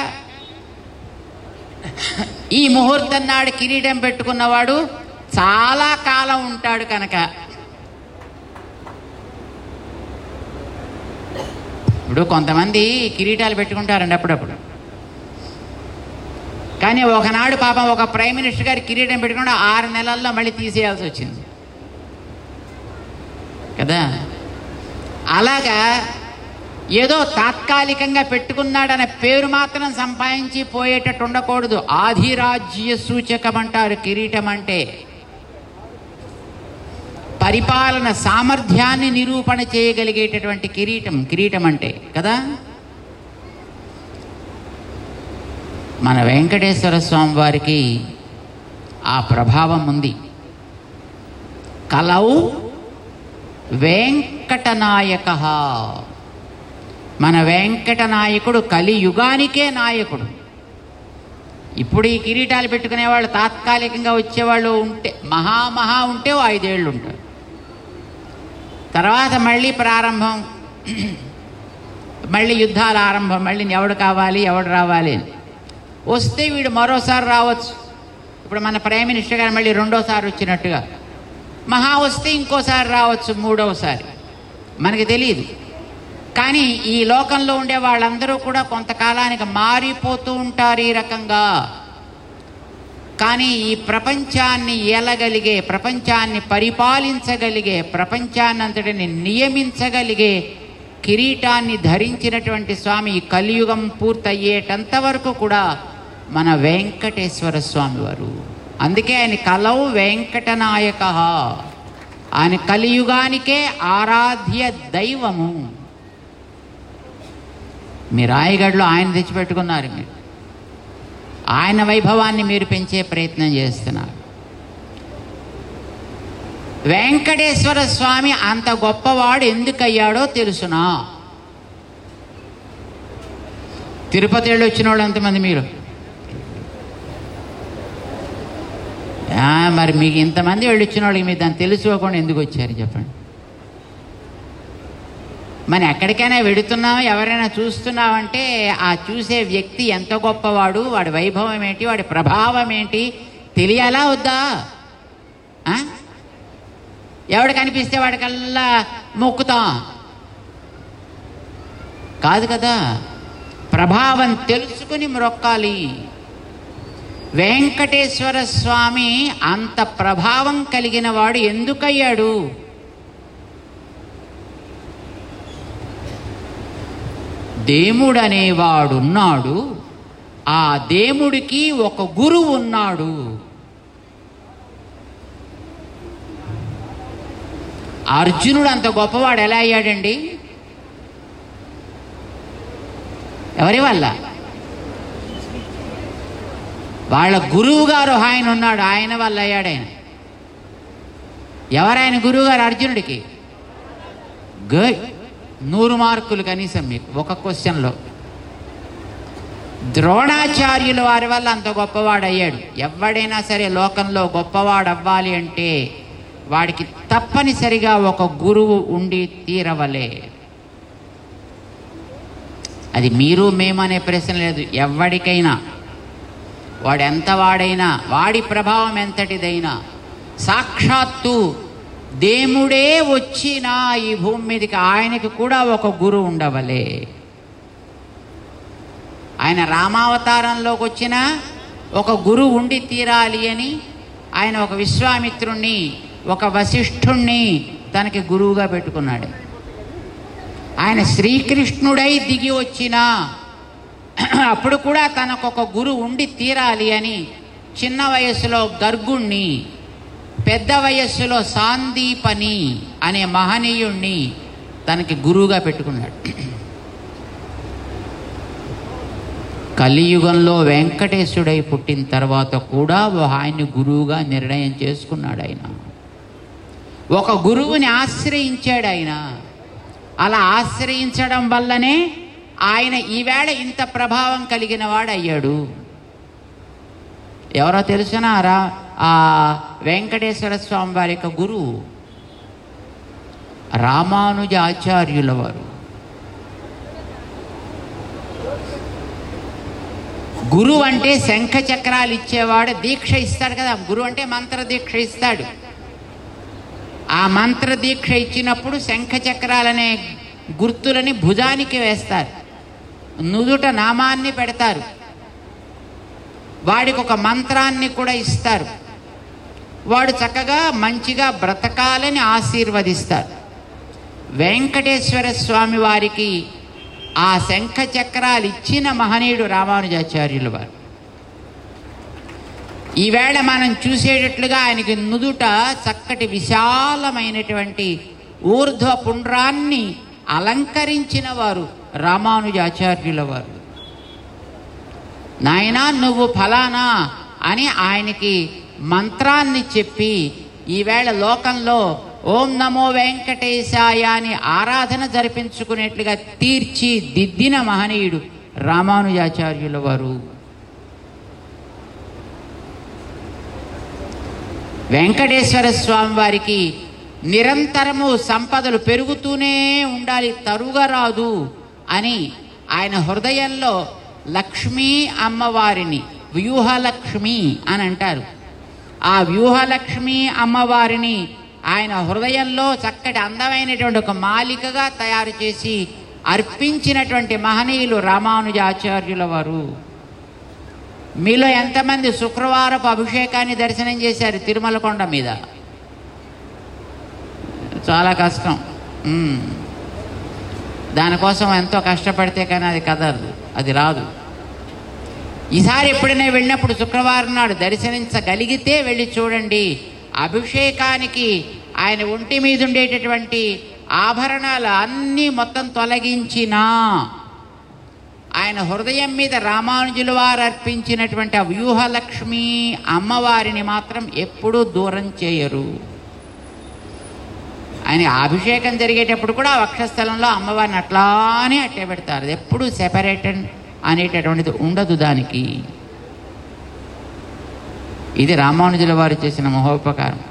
ఈ ముహూర్తం నాడు కిరీటం పెట్టుకున్నవాడు చాలా కాలం ఉంటాడు కనుక. ఇప్పుడు కొంతమంది కిరీటాలు పెట్టుకుంటారండి అప్పుడప్పుడు. కానీ ఒకనాడు పాపం ఒక ప్రైమ్ మినిస్టర్ గారి కిరీటం పెట్టుకుంటే ఆరు నెలల్లో మళ్ళీ తీసేయాల్సి వచ్చింది కదా. అలాగా ఏదో తాత్కాలికంగా పెట్టుకున్నాడనే పేరు మాత్రం సంపాదించి పోయేటట్టు ఉండకూడదు. ఆధిరాజ్య సూచకం అంటారు కిరీటం అంటే. పరిపాలన సామర్థ్యాన్ని నిరూపణ చేయగలిగేటటువంటి కిరీటం కిరీటం అంటే కదా. మన వెంకటేశ్వర స్వామి వారికి ఆ ప్రభావం ఉంది. కలౌ వెంకటనాయక. మన వెంకట నాయకుడు కలియుగానికే నాయకుడు. ఇప్పుడు ఈ కిరీటాలు పెట్టుకునేవాళ్ళు తాత్కాలికంగా వచ్చేవాళ్ళు ఉంటే మహామహా ఉంటే ఓ ఐదేళ్ళు ఉంటారు. తర్వాత మళ్ళీ ప్రారంభం, మళ్ళీ యుద్ధాల ఆరంభం, మళ్ళీ ఎవడు కావాలి ఎవడు రావాలి అని వస్తే వీడు మరోసారి రావచ్చు. ఇప్పుడు మన ప్రైమ్ మినిస్టర్ గారు మళ్ళీ రెండోసారి వచ్చినట్టుగా, మహా వస్తే ఇంకోసారి రావచ్చు, మూడవసారి, మనకి తెలియదు. కానీ ఈ లోకంలో ఉండే వాళ్ళందరూ కూడా కొంతకాలానికి మారిపోతూ ఉంటారు ఈ రకంగా. కానీ ఈ ప్రపంచాన్ని ఏలగలిగే, ప్రపంచాన్ని పరిపాలించగలిగే, ప్రపంచాన్ని అంతటిని నియమించగలిగే కిరీటాన్ని ధరించినటువంటి స్వామి ఈ కలియుగం పూర్తయ్యేటంత వరకు కూడా మన వెంకటేశ్వర స్వామి వారు. అందుకే ఆయన కలౌ వెంకటనాయక. ఆయన కలియుగానికే ఆరాధ్య దైవము. మీ రాయగఢలో ఆయన తెచ్చిపెట్టుకున్నారు. మీరు ఆయన వైభవాన్ని మీరు పెంచే ప్రయత్నం చేస్తున్నారు. వెంకటేశ్వర స్వామి అంత గొప్పవాడు ఎందుకయ్యాడో తెలుసునా? తిరుపతి వెళ్ళి వచ్చిన వాళ్ళు ఎంతమంది మీరు? మరి మీకు ఇంతమంది వెళ్ళి వచ్చిన వాళ్ళకి మీరు దాన్ని తెలుసుకోకుండా ఎందుకు వచ్చారు చెప్పండి? మనం ఎక్కడికైనా వెడుతున్నాం, ఎవరైనా చూస్తున్నామంటే ఆ చూసే వ్యక్తి ఎంత గొప్పవాడు, వాడి వైభవం ఏంటి, వాడి ప్రభావం ఏంటి తెలియాలా వద్దా? ఎవడు కనిపిస్తే వాడికల్లా మొక్కుతాం కాదు కదా. ప్రభావం తెలుసుకుని మొక్కాలి. వెంకటేశ్వర స్వామి అంత ప్రభావం కలిగిన వాడు ఎందుకయ్యాడు? దేవుడనేవాడున్నాడు, ఆ దేవుడికి ఒక గురువు ఉన్నాడు. అర్జునుడు అంత గొప్పవాడు ఎలా అయ్యాడండి? ఎవరి వల్ల? వాళ్ళ గురువు గారు ఆయన ఉన్నాడు, ఆయన వల్ల అయ్యాడు ఆయన. ఎవరాయన గురువు గారు అర్జునుడికి? గుడ్, నూరు మార్కులు కనీసం మీకు ఒక క్వశ్చన్లో. ద్రోణాచార్యుల వారి వల్ల అంత గొప్పవాడు అయ్యాడు. ఎవడైనా సరే లోకంలో గొప్పవాడు అవ్వాలి అంటే వాడికి తప్పనిసరిగా ఒక గురువు ఉండి తీరవలే. అది మీరు మేమనే ప్రశ్న లేదు. ఎవడికైనా వాడు ఎంత వాడైనా, వాడి ప్రభావం ఎంతటిదైనా, సాక్షాత్తు దేవుడే వచ్చినా ఈ భూమి మీదకి ఆయనకి కూడా ఒక గురువు ఉండవలే. ఆయన రామావతారంలోకి వచ్చినా ఒక గురువు ఉండి తీరాలి అని ఆయన ఒక విశ్వామిత్రుణ్ణి, ఒక వశిష్ఠుణ్ణి తనకి గురువుగా పెట్టుకున్నాడు. ఆయన శ్రీకృష్ణుడై దిగి వచ్చినా అప్పుడు కూడా తనకు ఒక గురువు ఉండి తీరాలి అని చిన్న వయస్సులో గర్గుణ్ణి, పెద్ద వయస్సులో సాందీపని అనే మహనీయుణ్ణి తనకి గురువుగా పెట్టుకున్నాడు. కలియుగంలో వెంకటేశుడై పుట్టిన తర్వాత కూడా ఆయన్ని గురువుగా నిర్ణయం చేసుకున్నాడు. ఆయన ఒక గురువుని ఆశ్రయించాడు. ఆయన అలా ఆశ్రయించడం వల్లనే ఆయన ఈవేళ ఇంత ప్రభావం కలిగిన వాడు అయ్యాడు. ఎవరో తెలుసునా? రా ఆ వెంకటేశ్వర స్వామి వారి యొక్క గురువు రామానుజాచార్యుల వారు. గురువు అంటే శంఖ చక్రాలు ఇచ్చేవాడు, దీక్ష ఇస్తాడు కదా. గురువు అంటే మంత్ర దీక్ష ఇస్తాడు. ఆ మంత్ర దీక్ష ఇచ్చినప్పుడు శంఖ చక్రాలనే గుర్తులని భుజానికి వేస్తారు, నుదుట నామాన్ని పెడతారు, వాడికి ఒక మంత్రాన్ని కూడా ఇస్తారు. వాడు చక్కగా మంచిగా బ్రతకాలని ఆశీర్వదిస్తారు. వెంకటేశ్వర స్వామి వారికి ఆ శంఖ చక్రాలు ఇచ్చిన మహనీయుడు రామానుజాచార్యుల వారు. ఈవేళ మనం చూసేటట్లుగా ఆయనకి నుదుట చక్కటి విశాలమైనటువంటి ఊర్ధ్వ పుండ్రాన్ని అలంకరించిన వారు రామానుజాచార్యుల వారు. నాయనా నువ్వు ఫలానా అని ఆయనకి మంత్రాన్ని చెప్పి ఈవేళ లోకంలో ఓం నమో వెంకటేశాయ అని ఆరాధన జరిపించుకునేట్లుగా తీర్చి దిద్దిన మహనీయుడు రామానుజాచార్యుల వారు. వెంకటేశ్వర స్వామి వారికి నిరంతరము సంపదలు పెరుగుతూనే ఉండాలి, తరుగరాదు అని ఆయన హృదయంలో లక్ష్మీ అమ్మవారిని వ్యూహలక్ష్మి అని అంటారు. ఆ వ్యూహలక్ష్మి అమ్మవారిని ఆయన హృదయంలో చక్కటి అందమైనటువంటి ఒక మాలికగా తయారు చేసి అర్పించినటువంటి మహనీయులు రామానుజాచార్యుల వారు. మీలో ఎంతమంది శుక్రవారపు అభిషేకాన్ని దర్శనం చేశారు తిరుమల కొండ మీద? చాలా కష్టం. దానికోసం ఎంతో కష్టపడితే కానీ అది కదలదు, అది రాదు. ఈసారి ఎప్పుడైనా వెళ్ళినప్పుడు శుక్రవారం నాడు దర్శించగలిగితే వెళ్ళి చూడండి. అభిషేకానికి ఆయన ఒంటి మీద ఉండేటటువంటి ఆభరణాలు అన్నీ మొత్తం తొలగించినా ఆయన హృదయం మీద రామానుజుల వారు అర్పించినటువంటి ఆ వ్యూహలక్ష్మి అమ్మవారిని మాత్రం ఎప్పుడూ దూరం చేయరు. ఆయన అభిషేకం జరిగేటప్పుడు కూడా వక్షస్థలంలో అమ్మవారిని అట్లానే అట్టే పెడతారు. అది ఎప్పుడు సెపరేటెడ్ అనేటటువంటిది ఉండదు దానికి. ఇది రామానుజుల వారు చేసిన మహోపకారం.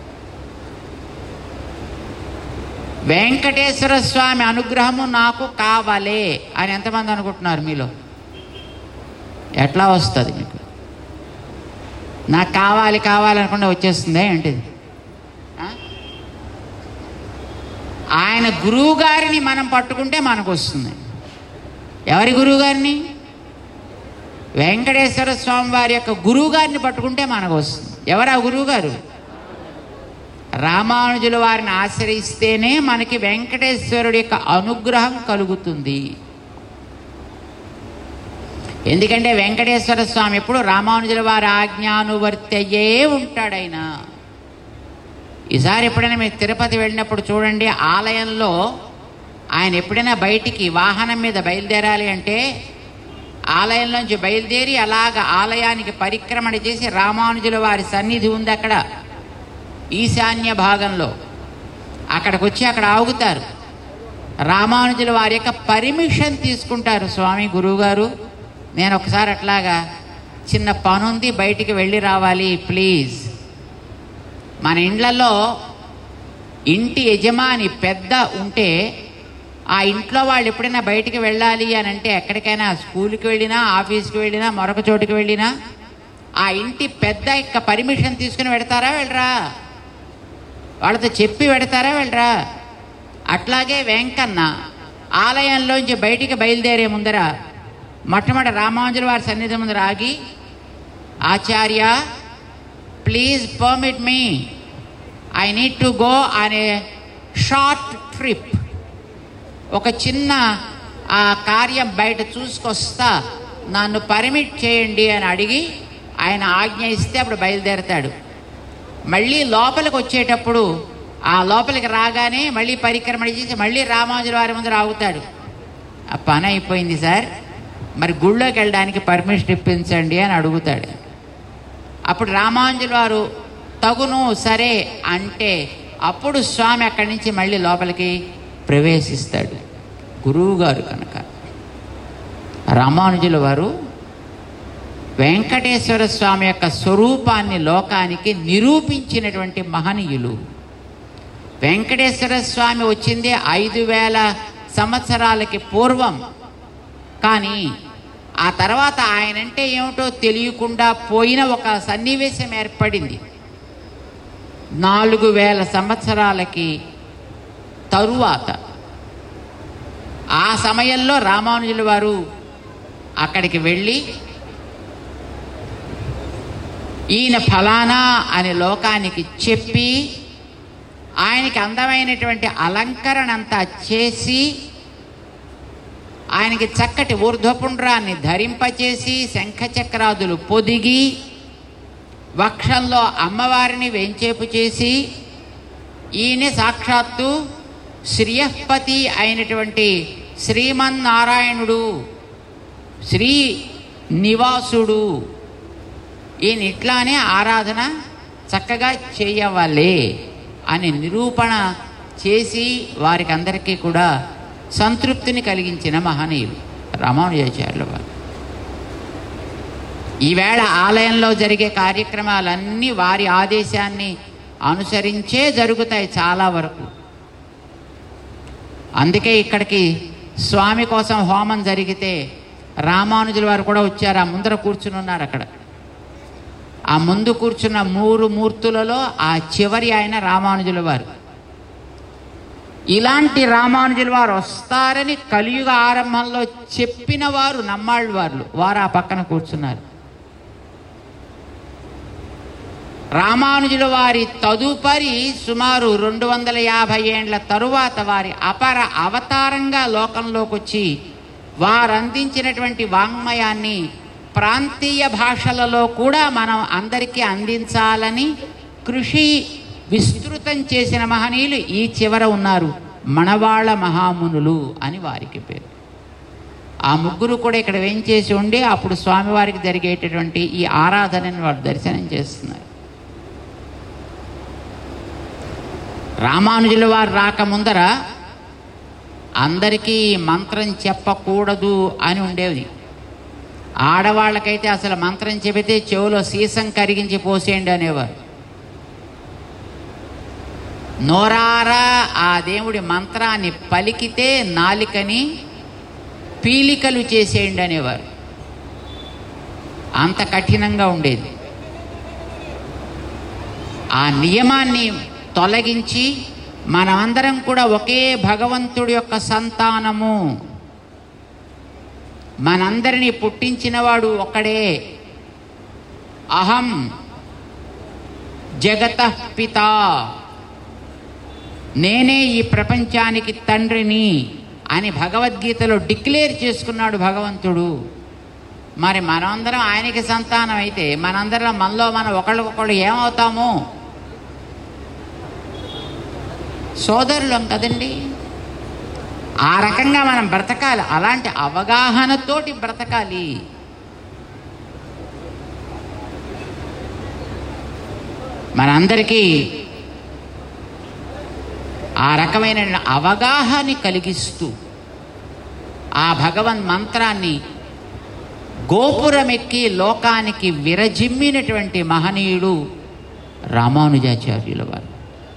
వెంకటేశ్వర స్వామి అనుగ్రహము నాకు కావాలే అని ఎంతమంది అనుకుంటున్నారు మీలో? ఎట్లా వస్తుంది మీకు? నాకు కావాలి కావాలనుకుంటే వచ్చేస్తుందే ఏంటిది? ఆయన గురువు గారిని మనం పట్టుకుంటే మనకు వస్తుంది. ఎవరి గురువు గారిని? వెంకటేశ్వర స్వామి వారి యొక్క గురువు గారిని పట్టుకుంటే మనకు వస్తుంది. ఎవరు ఆ గురువు గారు? రామానుజుల వారిని ఆశ్రయిస్తేనే మనకి వెంకటేశ్వరుడి యొక్క అనుగ్రహం కలుగుతుంది. ఎందుకంటే వెంకటేశ్వర స్వామి ఎప్పుడు రామానుజుల వారి ఆజ్ఞానువర్తి అయ్యే ఉంటాడైనా. ఈసారి ఎప్పుడైనా మీరు తిరుపతి వెళ్ళినప్పుడు చూడండి, ఆలయంలో ఆయన ఎప్పుడైనా బయటికి వాహనం మీద బయలుదేరాలి అంటే ఆలయంలోంచి బయలుదేరి అలాగ ఆలయానికి పరిక్రమణ చేసి రామానుజుల వారి సన్నిధి ఉంది అక్కడ ఈశాన్య భాగంలో, అక్కడికి వచ్చి అక్కడ ఆగుతారు. రామానుజుల వారి యొక్క పర్మిషన్ తీసుకుంటారు. స్వామి గురువుగారు, నేను ఒకసారి అట్లాగా చిన్న పనుంది బయటికి వెళ్ళి రావాలి ప్లీజ్. మన ఇండ్లలో ఇంటి యజమాని పెద్ద ఉంటే ఆ ఇంట్లో వాళ్ళు ఎప్పుడైనా బయటికి వెళ్ళాలి అని అంటే ఎక్కడికైనా స్కూల్కి వెళ్ళినా ఆఫీస్కి వెళ్ళినా మరొక చోటుకి వెళ్ళినా ఆ ఇంటి పెద్ద యొక్క పర్మిషన్ తీసుకుని పెడతారా వెళ్ళరా? వాళ్ళతో చెప్పి పెడతారా వెళ్ళరా? అట్లాగే వెంకన్న ఆలయంలోంచి బయటికి బయలుదేరే ముందర మొట్టమొదటి రామానుజుల వారి సన్నిధి ముందర ఆగి, ఆచార్య please permit me, I need to go అనే షార్ట్ ట్రిప్, ఒక చిన్న ఆ కార్యం బయట చూసుకొస్తా, నన్ను పర్మిట్ చేయండి అని అడిగి ఆయన ఆజ్ఞ ఇస్తే అప్పుడు బయలుదేరతాడు. మళ్ళీ లోపలికి వచ్చేటప్పుడు ఆ లోపలికి రాగానే మళ్ళీ పరిక్రమణ చేసి మళ్ళీ రామానుజుల వారి ముందర ఆగుతాడు. ఆ పని అయిపోయింది సార్, మరి గుళ్ళోకి వెళ్ళడానికి పర్మిషన్ ఇప్పించండి అని అడుగుతాడు. అప్పుడు రామానుజుల వారు తగును సరే అంటే అప్పుడు స్వామి అక్కడి నుంచి మళ్ళీ లోపలికి ప్రవేశిస్తాడు. గురువు గారు కనుక రామానుజుల వారు వెంకటేశ్వర స్వామి యొక్క స్వరూపాన్ని లోకానికి నిరూపించినటువంటి మహనీయులు. వెంకటేశ్వర స్వామి వచ్చిందే ఐదు వేల సంవత్సరాలకి పూర్వం. కానీ ఆ తర్వాత ఆయనంటే ఏమిటో తెలియకుండా పోయిన ఒక సన్నివేశం ఏర్పడింది. నాలుగు వేల సంవత్సరాలకి తరువాత ఆ సమయంలో రామానుజుల వారు అక్కడికి వెళ్ళి ఈయన ఫలానా అని లోకానికి చెప్పి ఆయనకి అందమైనటువంటి అలంకరణ అంతా చేసి ఆయనకి చక్కటి ఊర్ధ్వపుండ్రాన్ని ధరింపచేసి శంఖచక్రాదులు పొదిగి వక్షంలో అమ్మవారిని వెంచేపు చేసి ఈయన సాక్షాత్తు శ్రీయపతి అయినటువంటి శ్రీమన్నారాయణుడు, శ్రీ నివాసుడు, ఈయన ఇట్లానే ఆరాధన చక్కగా చేయవలే అని నిరూపణ చేసి వారికి అందరికీ కూడా సంతృప్తిని కలిగించిన మహనీయులు రామానుజాచార్యుల వారు. ఈవేళ ఆలయంలో జరిగే కార్యక్రమాలన్నీ వారి ఆదేశాన్ని అనుసరించే జరుగుతాయి చాలా వరకు. అందుకే ఇక్కడికి స్వామి కోసం హోమం జరిగితే రామానుజుల వారు కూడా వచ్చారు. ఆ ముందర కూర్చుని ఉన్నారు. అక్కడ ఆ ముందు కూర్చున్న మూడు మూర్తులలో ఆ చివరి ఆయన రామానుజుల వారు. ఇలాంటి రామానుజుల వారు వస్తారని కలియుగ ఆరంభంలో చెప్పిన వారు నమ్మాళ్ళు వారు వారు ఆ పక్కన కూర్చున్నారు. రామానుజుల వారి తదుపరి సుమారు రెండు వందల యాభై ఏండ్ల తరువాత వారి అపర అవతారంగా లోకంలోకి వచ్చి వారు అందించినటువంటి వాంగ్మయాన్ని ప్రాంతీయ భాషలలో కూడా మనం అందరికీ అందించాలని కృషి విస్తృతం చేసిన మహనీయులు ఈ చివర ఉన్నారు. మణవాళ్ళ మహామునులు అని వారికి పేరు. ఆ ముగ్గురు కూడా ఇక్కడ వేంచేసి ఉండి అప్పుడు స్వామివారికి జరిగేటటువంటి ఈ ఆరాధనని వారు దర్శనం చేస్తున్నారు. రామానుజుల వారు రాకముందర అందరికీ మంత్రం చెప్పకూడదు అని ఉండేది. ఆడవాళ్ళకైతే అసలు మంత్రం చెబితే చెవులో సీసం కరిగించి పోసేయండి అనేవారు. నోరారా ఆ దేవుడి మంత్రాన్ని పలికితే నాలికని పీలికలు చేసేయండి అనేవారు. అంత కఠినంగా ఉండేది. ఆ నియమాన్ని తొలగించి మనమందరం కూడా ఒకే భగవంతుడి యొక్క సంతానము, మనందరినీ పుట్టించినవాడు ఒక్కడే, అహం జగతః పితా, నేనే ఈ ప్రపంచానికి తండ్రిని అని భగవద్గీతలో డిక్లేర్ చేసుకున్నాడు భగవంతుడు. మరి మనందరం ఆయనకి సంతానం అయితే మనందరం మనలో మనం ఒకళ్ళకొకళ్ళు ఏమవుతాము? సోదరులం కదండి. ఆ రకంగా మనం బ్రతకాలి. అలాంటి అవగాహనతోటి బ్రతకాలి. మనందరికీ ఆ రకమైన అవగాహన కలిగిస్తూ ఆ భగవన్ మంత్రాన్ని గోపురమెక్కి లోకానికి విరజిమ్మినటువంటి మహనీయుడు రామానుజాచార్యుల వారు.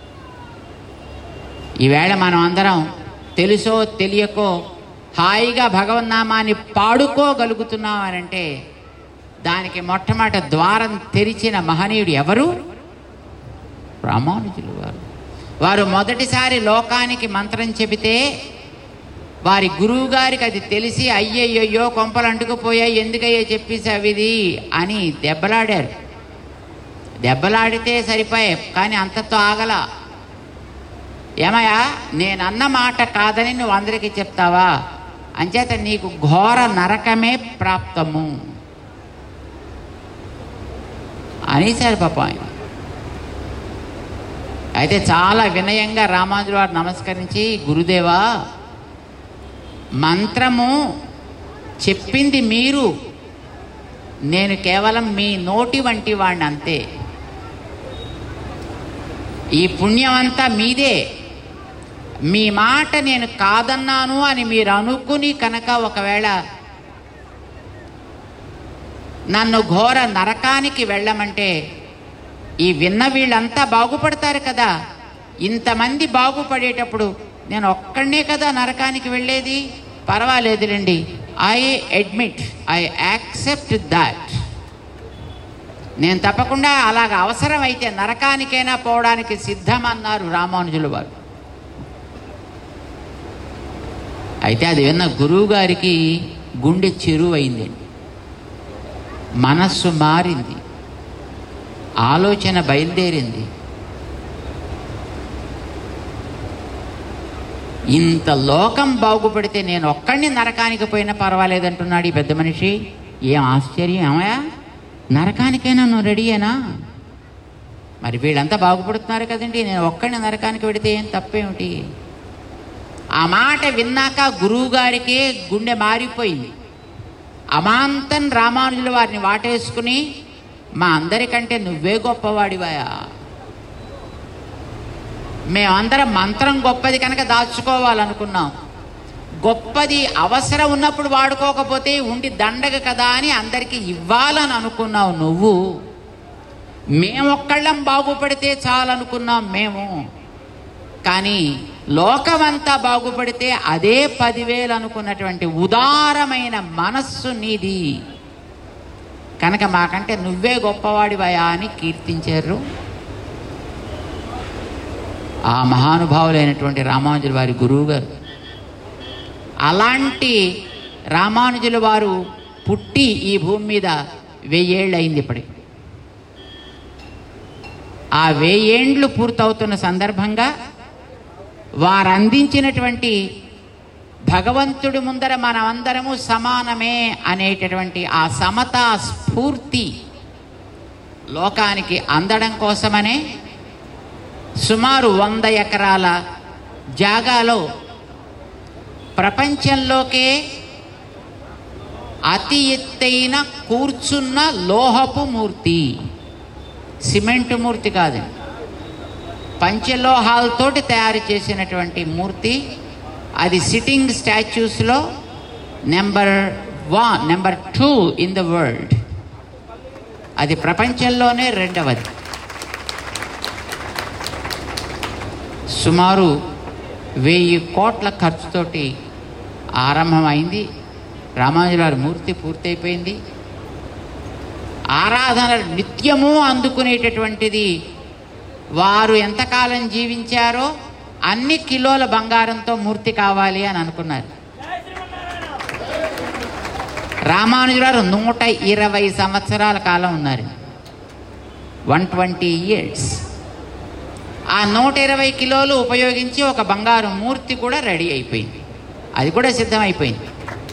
ఈవేళ మనం అందరం తెలుసో తెలియకో హాయిగా భగవన్నామాన్ని పాడుకోగలుగుతున్నాం అనంటే దానికి మొట్టమొదటి ద్వారం తెరిచిన మహనీయుడు ఎవరు? రామానుజులు వారు. వారు మొదటిసారి లోకానికి మంత్రం చెబితే వారి గురువు గారికి అది తెలిసి అయ్యయ్యో కొంపలు అంటుకుపోయాయి, ఎందుకయ్యో చెప్పేసావిది అని దెబ్బలాడారు. దెబ్బలాడితే సరిపోయాయి, కానీ అంతతో ఆగల. ఏమయ్యా, నేనన్న మాట కాదని నువ్వు అందరికీ చెప్తావా? అంచేత నీకు ఘోర నరకమే ప్రాప్తము అనేసారు పాప ఆయన. అయితే చాలా వినయంగా రామానుజుల వారు నమస్కరించి, గురుదేవా, మంత్రము చెప్పింది మీరు, నేను కేవలం మీ నోటి వంటి వాడిని అంతే. ఈ పుణ్యం అంతా మీదే. మీ మాట నేను కాదన్నాను అని మీరు అనుకుని కనుక ఒకవేళ నన్ను ఘోర నరకానికి వెళ్ళమంటే ఈ విన్న వీళ్ళంతా బాగుపడతారు కదా. ఇంతమంది బాగుపడేటప్పుడు నేను ఒక్కడనే కదా నరకానికి వెళ్ళేది, పర్వాలేదులేండి, I admit, I accept that. నేను తప్పకుండా అలాగ అవసరమైతే నరకానికైనా పోవడానికి సిద్ధమన్నారు రామానుజుల వారు. అయితే అది విన్న గురువు గారికి గుండె చెరువైందండి, మనస్సు మారింది, ఆలోచన బయలుదేరింది. ఇంత లోకం బాగుపడితే నేను ఒక్కడిని నరకానికి పోయినా పర్వాలేదంటున్నాడు ఈ పెద్ద మనిషి. ఏం ఆశ్చర్యం, ఏమయ్యా నరకానికైనా నువ్వు రెడీయేనా? మరి వీళ్ళంతా బాగుపడుతున్నారు కదండి, నేను ఒక్కడిని నరకానికి పెడితే ఏం తప్పేమిటి? ఆ మాట విన్నాక గురువుగారికే గుండె మారిపోయింది. అమాంతం రామానుజుల వారిని వాటేసుకుని, మా అందరికంటే నువ్వే గొప్పవాడివాయా, మేమందరం మంత్రం గొప్పది కనుక దాచుకోవాలనుకున్నాం, గొప్పది అవసరం ఉన్నప్పుడు వాడుకోకపోతే ఉండి దండగ కదా అని అందరికీ ఇవ్వాలని అనుకున్నావు నువ్వు. మేమొక్కళ్ళం బాగుపడితే చాలనుకున్నాం మేము, కానీ లోకమంతా బాగుపడితే అదే పదివేలు అనుకున్నటువంటి ఉదారమైన మనస్సు నీది కనుక మాకంటే నువ్వే గొప్పవాడివయా అని కీర్తించారు ఆ మహానుభావులైనటువంటి రామానుజుల వారి గురువు గారు. అలాంటి రామానుజుల వారు పుట్టి ఈ భూమి మీద వెయ్యేళ్ళు అయింది ఇప్పటికి. ఆ వెయ్యేండ్లు పూర్తవుతున్న సందర్భంగా వారు అందించినటువంటి భగవంతుడి ముందర మనమందరము సమానమే అనేటటువంటి ఆ సమతా స్ఫూర్తి లోకానికి అందడం కోసమనే సుమారు వంద ఎకరాల జాగాలో ప్రపంచంలోకే అతి ఎత్తైన కూర్చున్న లోహపు మూర్తి, సిమెంటు మూర్తి కాదండి, పంచలోహాలతోటి తయారు చేసినటువంటి మూర్తి. అది సిట్టింగ్ స్టాచ్యూస్లో number one number two in the world. అది ప్రపంచంలోనే రెండవది. సుమారు వెయ్యి కోట్ల ఖర్చుతోటి ఆరంభమైంది. రామానుజుల వారి మూర్తి పూర్తయిపోయింది. ఆరాధన నిత్యము అందుకునేటటువంటిది. వారు ఎంతకాలం జీవించారో అన్ని కిలోల బంగారంతో మూర్తి కావాలి అని అనుకున్నారు. రామానుజుల వారు నూట ఇరవై సంవత్సరాల కాలం ఉన్నారు, వన్ ట్వంటీ ఇయర్స్. ఆ నూట ఇరవై కిలోలు ఉపయోగించి ఒక బంగారు మూర్తి కూడా రెడీ అయిపోయింది, అది కూడా సిద్ధమైపోయింది.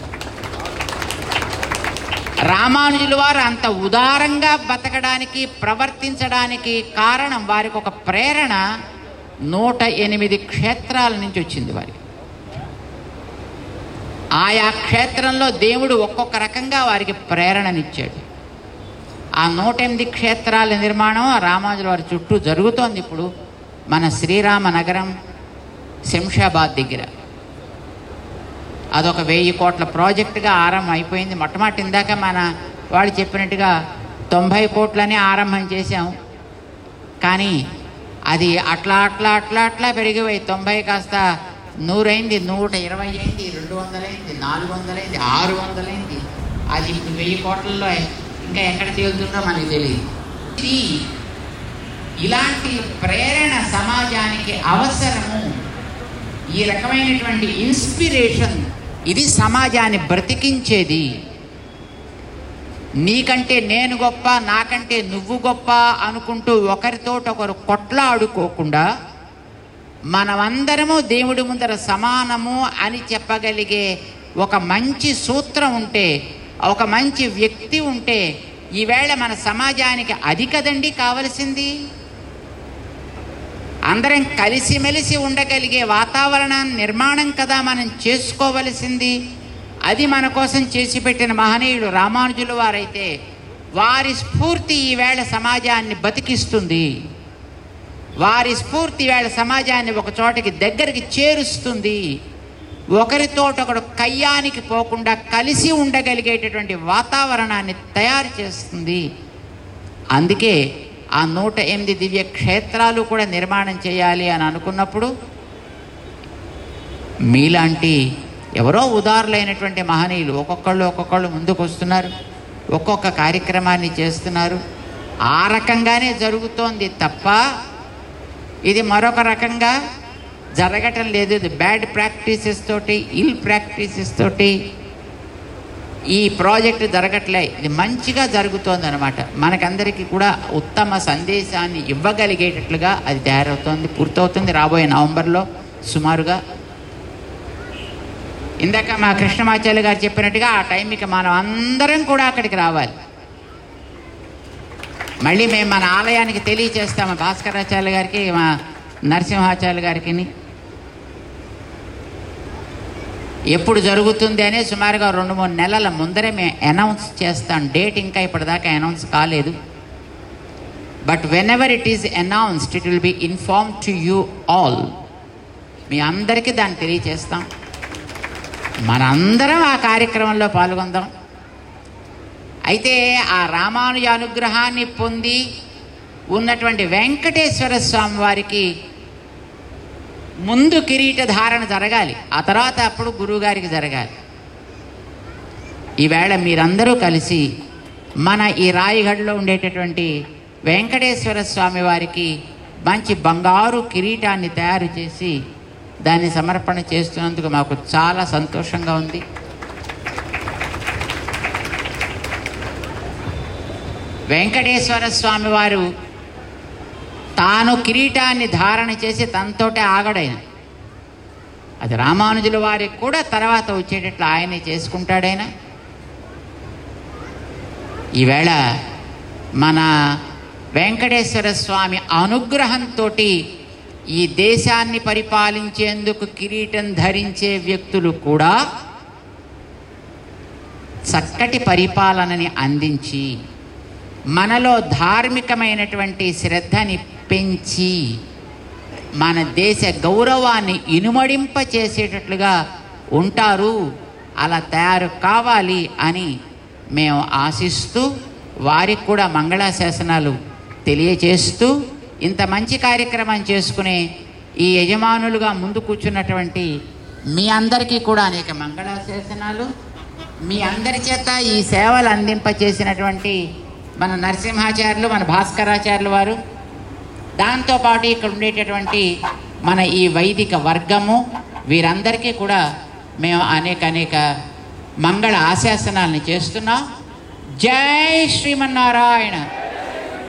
రామానుజుల వారు అంత ఉదారంగా బతకడానికి ప్రవర్తించడానికి కారణం, వారికి ఒక ప్రేరణ నూట ఎనిమిది క్షేత్రాల నుంచి వచ్చింది వారికి. ఆయా క్షేత్రంలో దేవుడు ఒక్కొక్క రకంగా వారికి ప్రేరణనిచ్చాడు. ఆ నూట ఎనిమిది క్షేత్రాల నిర్మాణం రామానుజుల వారి చుట్టూ జరుగుతోంది. ఇప్పుడు మన శ్రీరామ నగరం శంషాబాద్ దగ్గర అదొక వెయ్యి కోట్ల ప్రాజెక్టుగా ఆరంభం అయిపోయింది. మొట్టమొదటి ఇందాక మన వాళ్ళు చెప్పినట్టుగా తొంభై కోట్లని ఆరంభం చేశాం, కానీ అది అట్లా అట్లా అట్లా అట్లా పెరిగిపోయి తొంభై కాస్త నూరైంది, నూట ఇరవై అయింది, రెండు వందలైంది, నాలుగు వందలైంది, ఆరు వందలైంది. అది ఇప్పుడు వెయ్యి కోట్లలో ఇంకా ఎక్కడ తేలుతుందో మనకి తెలియదు. ఇది ఇలాంటి ప్రేరణ సమాజానికి అవసరము. ఈ రకమైనటువంటి ఇన్స్పిరేషన్ ఇది సమాజాన్ని బ్రతికించేది. నీకంటే నేను గొప్ప, నాకంటే నువ్వు గొప్ప అనుకుంటూ ఒకరితోటి ఒకరు కొట్లాడుకోకుండా మనమందరము దేవుడి ముందర సమానము అని చెప్పగలిగే ఒక మంచి సూత్రం ఉంటే, ఒక మంచి వ్యక్తి ఉంటే, ఈవేళ మన సమాజానికి అది కదండి కావలసింది. అందరం కలిసిమెలిసి ఉండగలిగే వాతావరణాన్ని నిర్మాణం కదా మనం చేసుకోవలసింది. అది మన కోసం చేసి పెట్టిన మహనీయుడు రామానుజుల వారైతే వారి స్ఫూర్తి ఈవేళ సమాజాన్ని బతికిస్తుంది. వారి స్ఫూర్తి ఈవేళ సమాజాన్ని ఒక చోటకి దగ్గరికి చేరుస్తుంది. ఒకరితోటొకడు కయ్యానికి పోకుండా కలిసి ఉండగలిగేటటువంటి వాతావరణాన్ని తయారు చేస్తుంది. అందుకే ఆ నూట ఎనిమిది దివ్య క్షేత్రాలు కూడా నిర్మాణం చేయాలి అని అనుకున్నప్పుడు మీలాంటి ఎవరో ఉదారులైనటువంటి మహనీయులు ఒక్కొక్కళ్ళు ఒక్కొక్కళ్ళు ముందుకు వస్తున్నారు, ఒక్కొక్క కార్యక్రమాన్ని చేస్తున్నారు. ఆ రకంగానే జరుగుతోంది తప్ప ఇది మరొక రకంగా జరగటం లేదు. ఇది బ్యాడ్ ప్రాక్టీసెస్ తోటి, ఇల్ ప్రాక్టీసెస్ తోటి ఈ ప్రాజెక్టు జరగట్లే. ఇది మంచిగా జరుగుతోంది అనమాట. మనకందరికీ కూడా ఉత్తమ సందేశాన్ని ఇవ్వగలిగేటట్లుగా అది తయారవుతోంది. పూర్తవుతుంది రాబోయే నవంబర్లో సుమారుగా. ఇందాక మా కృష్ణమాచార్య గారు చెప్పినట్టుగా ఆ టైంకి మనం అందరం కూడా అక్కడికి రావాలి. మళ్ళీ మేము మన ఆలయానికి తెలియచేస్తాము భాస్కరాచార్య గారికి, మా నరసింహాచార్య గారికి ఎప్పుడు జరుగుతుంది అనే సుమారుగా రెండు మూడు నెలల ముందరే మేము అనౌన్స్ చేస్తాం. డేట్ ఇంకా ఇప్పటిదాకా అనౌన్స్ కాలేదు. But whenever it is announced it will be inform to you all. మీ అందరికీ దాన్ని తెలియచేస్తాం. మనందరం ఆ కార్యక్రమంలో పాల్గొందాం. అయితే ఆ రామానుజ అనుగ్రహాన్ని పొంది ఉన్నటువంటి వెంకటేశ్వర స్వామి వారికి ముందు కిరీట ధారణ జరగాలి, ఆ తర్వాత అప్పుడు గురువుగారికి జరగాలి. ఈవేళ మీరందరూ కలిసి మన ఈ రాయిగఢ్లో ఉండేటటువంటి వెంకటేశ్వర స్వామి వారికి మంచి బంగారు కిరీటాన్ని తయారు చేసి దాన్ని సమర్పణ చేస్తున్నందుకు మాకు చాలా సంతోషంగా ఉంది. వెంకటేశ్వర స్వామి వారు తాను కిరీటాన్ని ధారణ చేసి తనతోటే ఆగడైన, అది రామానుజుల వారికి కూడా తర్వాత వచ్చేటట్లు ఆయనే చేసుకుంటాడైనా. ఈవేళ మన వెంకటేశ్వర స్వామి అనుగ్రహంతో ఈ దేశాన్ని పరిపాలించేందుకు కిరీటం ధరించే వ్యక్తులు కూడా చక్కటి పరిపాలనని అందించి మనలో ధార్మికమైనటువంటి శ్రద్ధని పెంచి మన దేశ గౌరవాన్ని ఇనుమడింప చేసేటట్లుగా ఉంటారు. అలా తయారు కావాలి అని మేము ఆశిస్తూ వారికి కూడా మంగళాశాసనాలు తెలియచేస్తూ ఇంత మంచి కార్యక్రమం చేసుకునే ఈ యజమానులుగా ముందు కూర్చున్నటువంటి మీ అందరికీ కూడా అనేక మంగళాశాసనాలు. మీ అందరి చేత ఈ సేవలు అందింపచేసినటువంటి మన నరసింహాచార్యులు, మన భాస్కరాచార్యులు వారు, దాంతోపాటు ఇక్కడ ఉండేటటువంటి మన ఈ వైదిక వర్గము, వీరందరికీ కూడా మేము అనేక అనేక మంగళ ఆశాసనాలను చేస్తున్నాం. జై శ్రీమన్నారాయణ.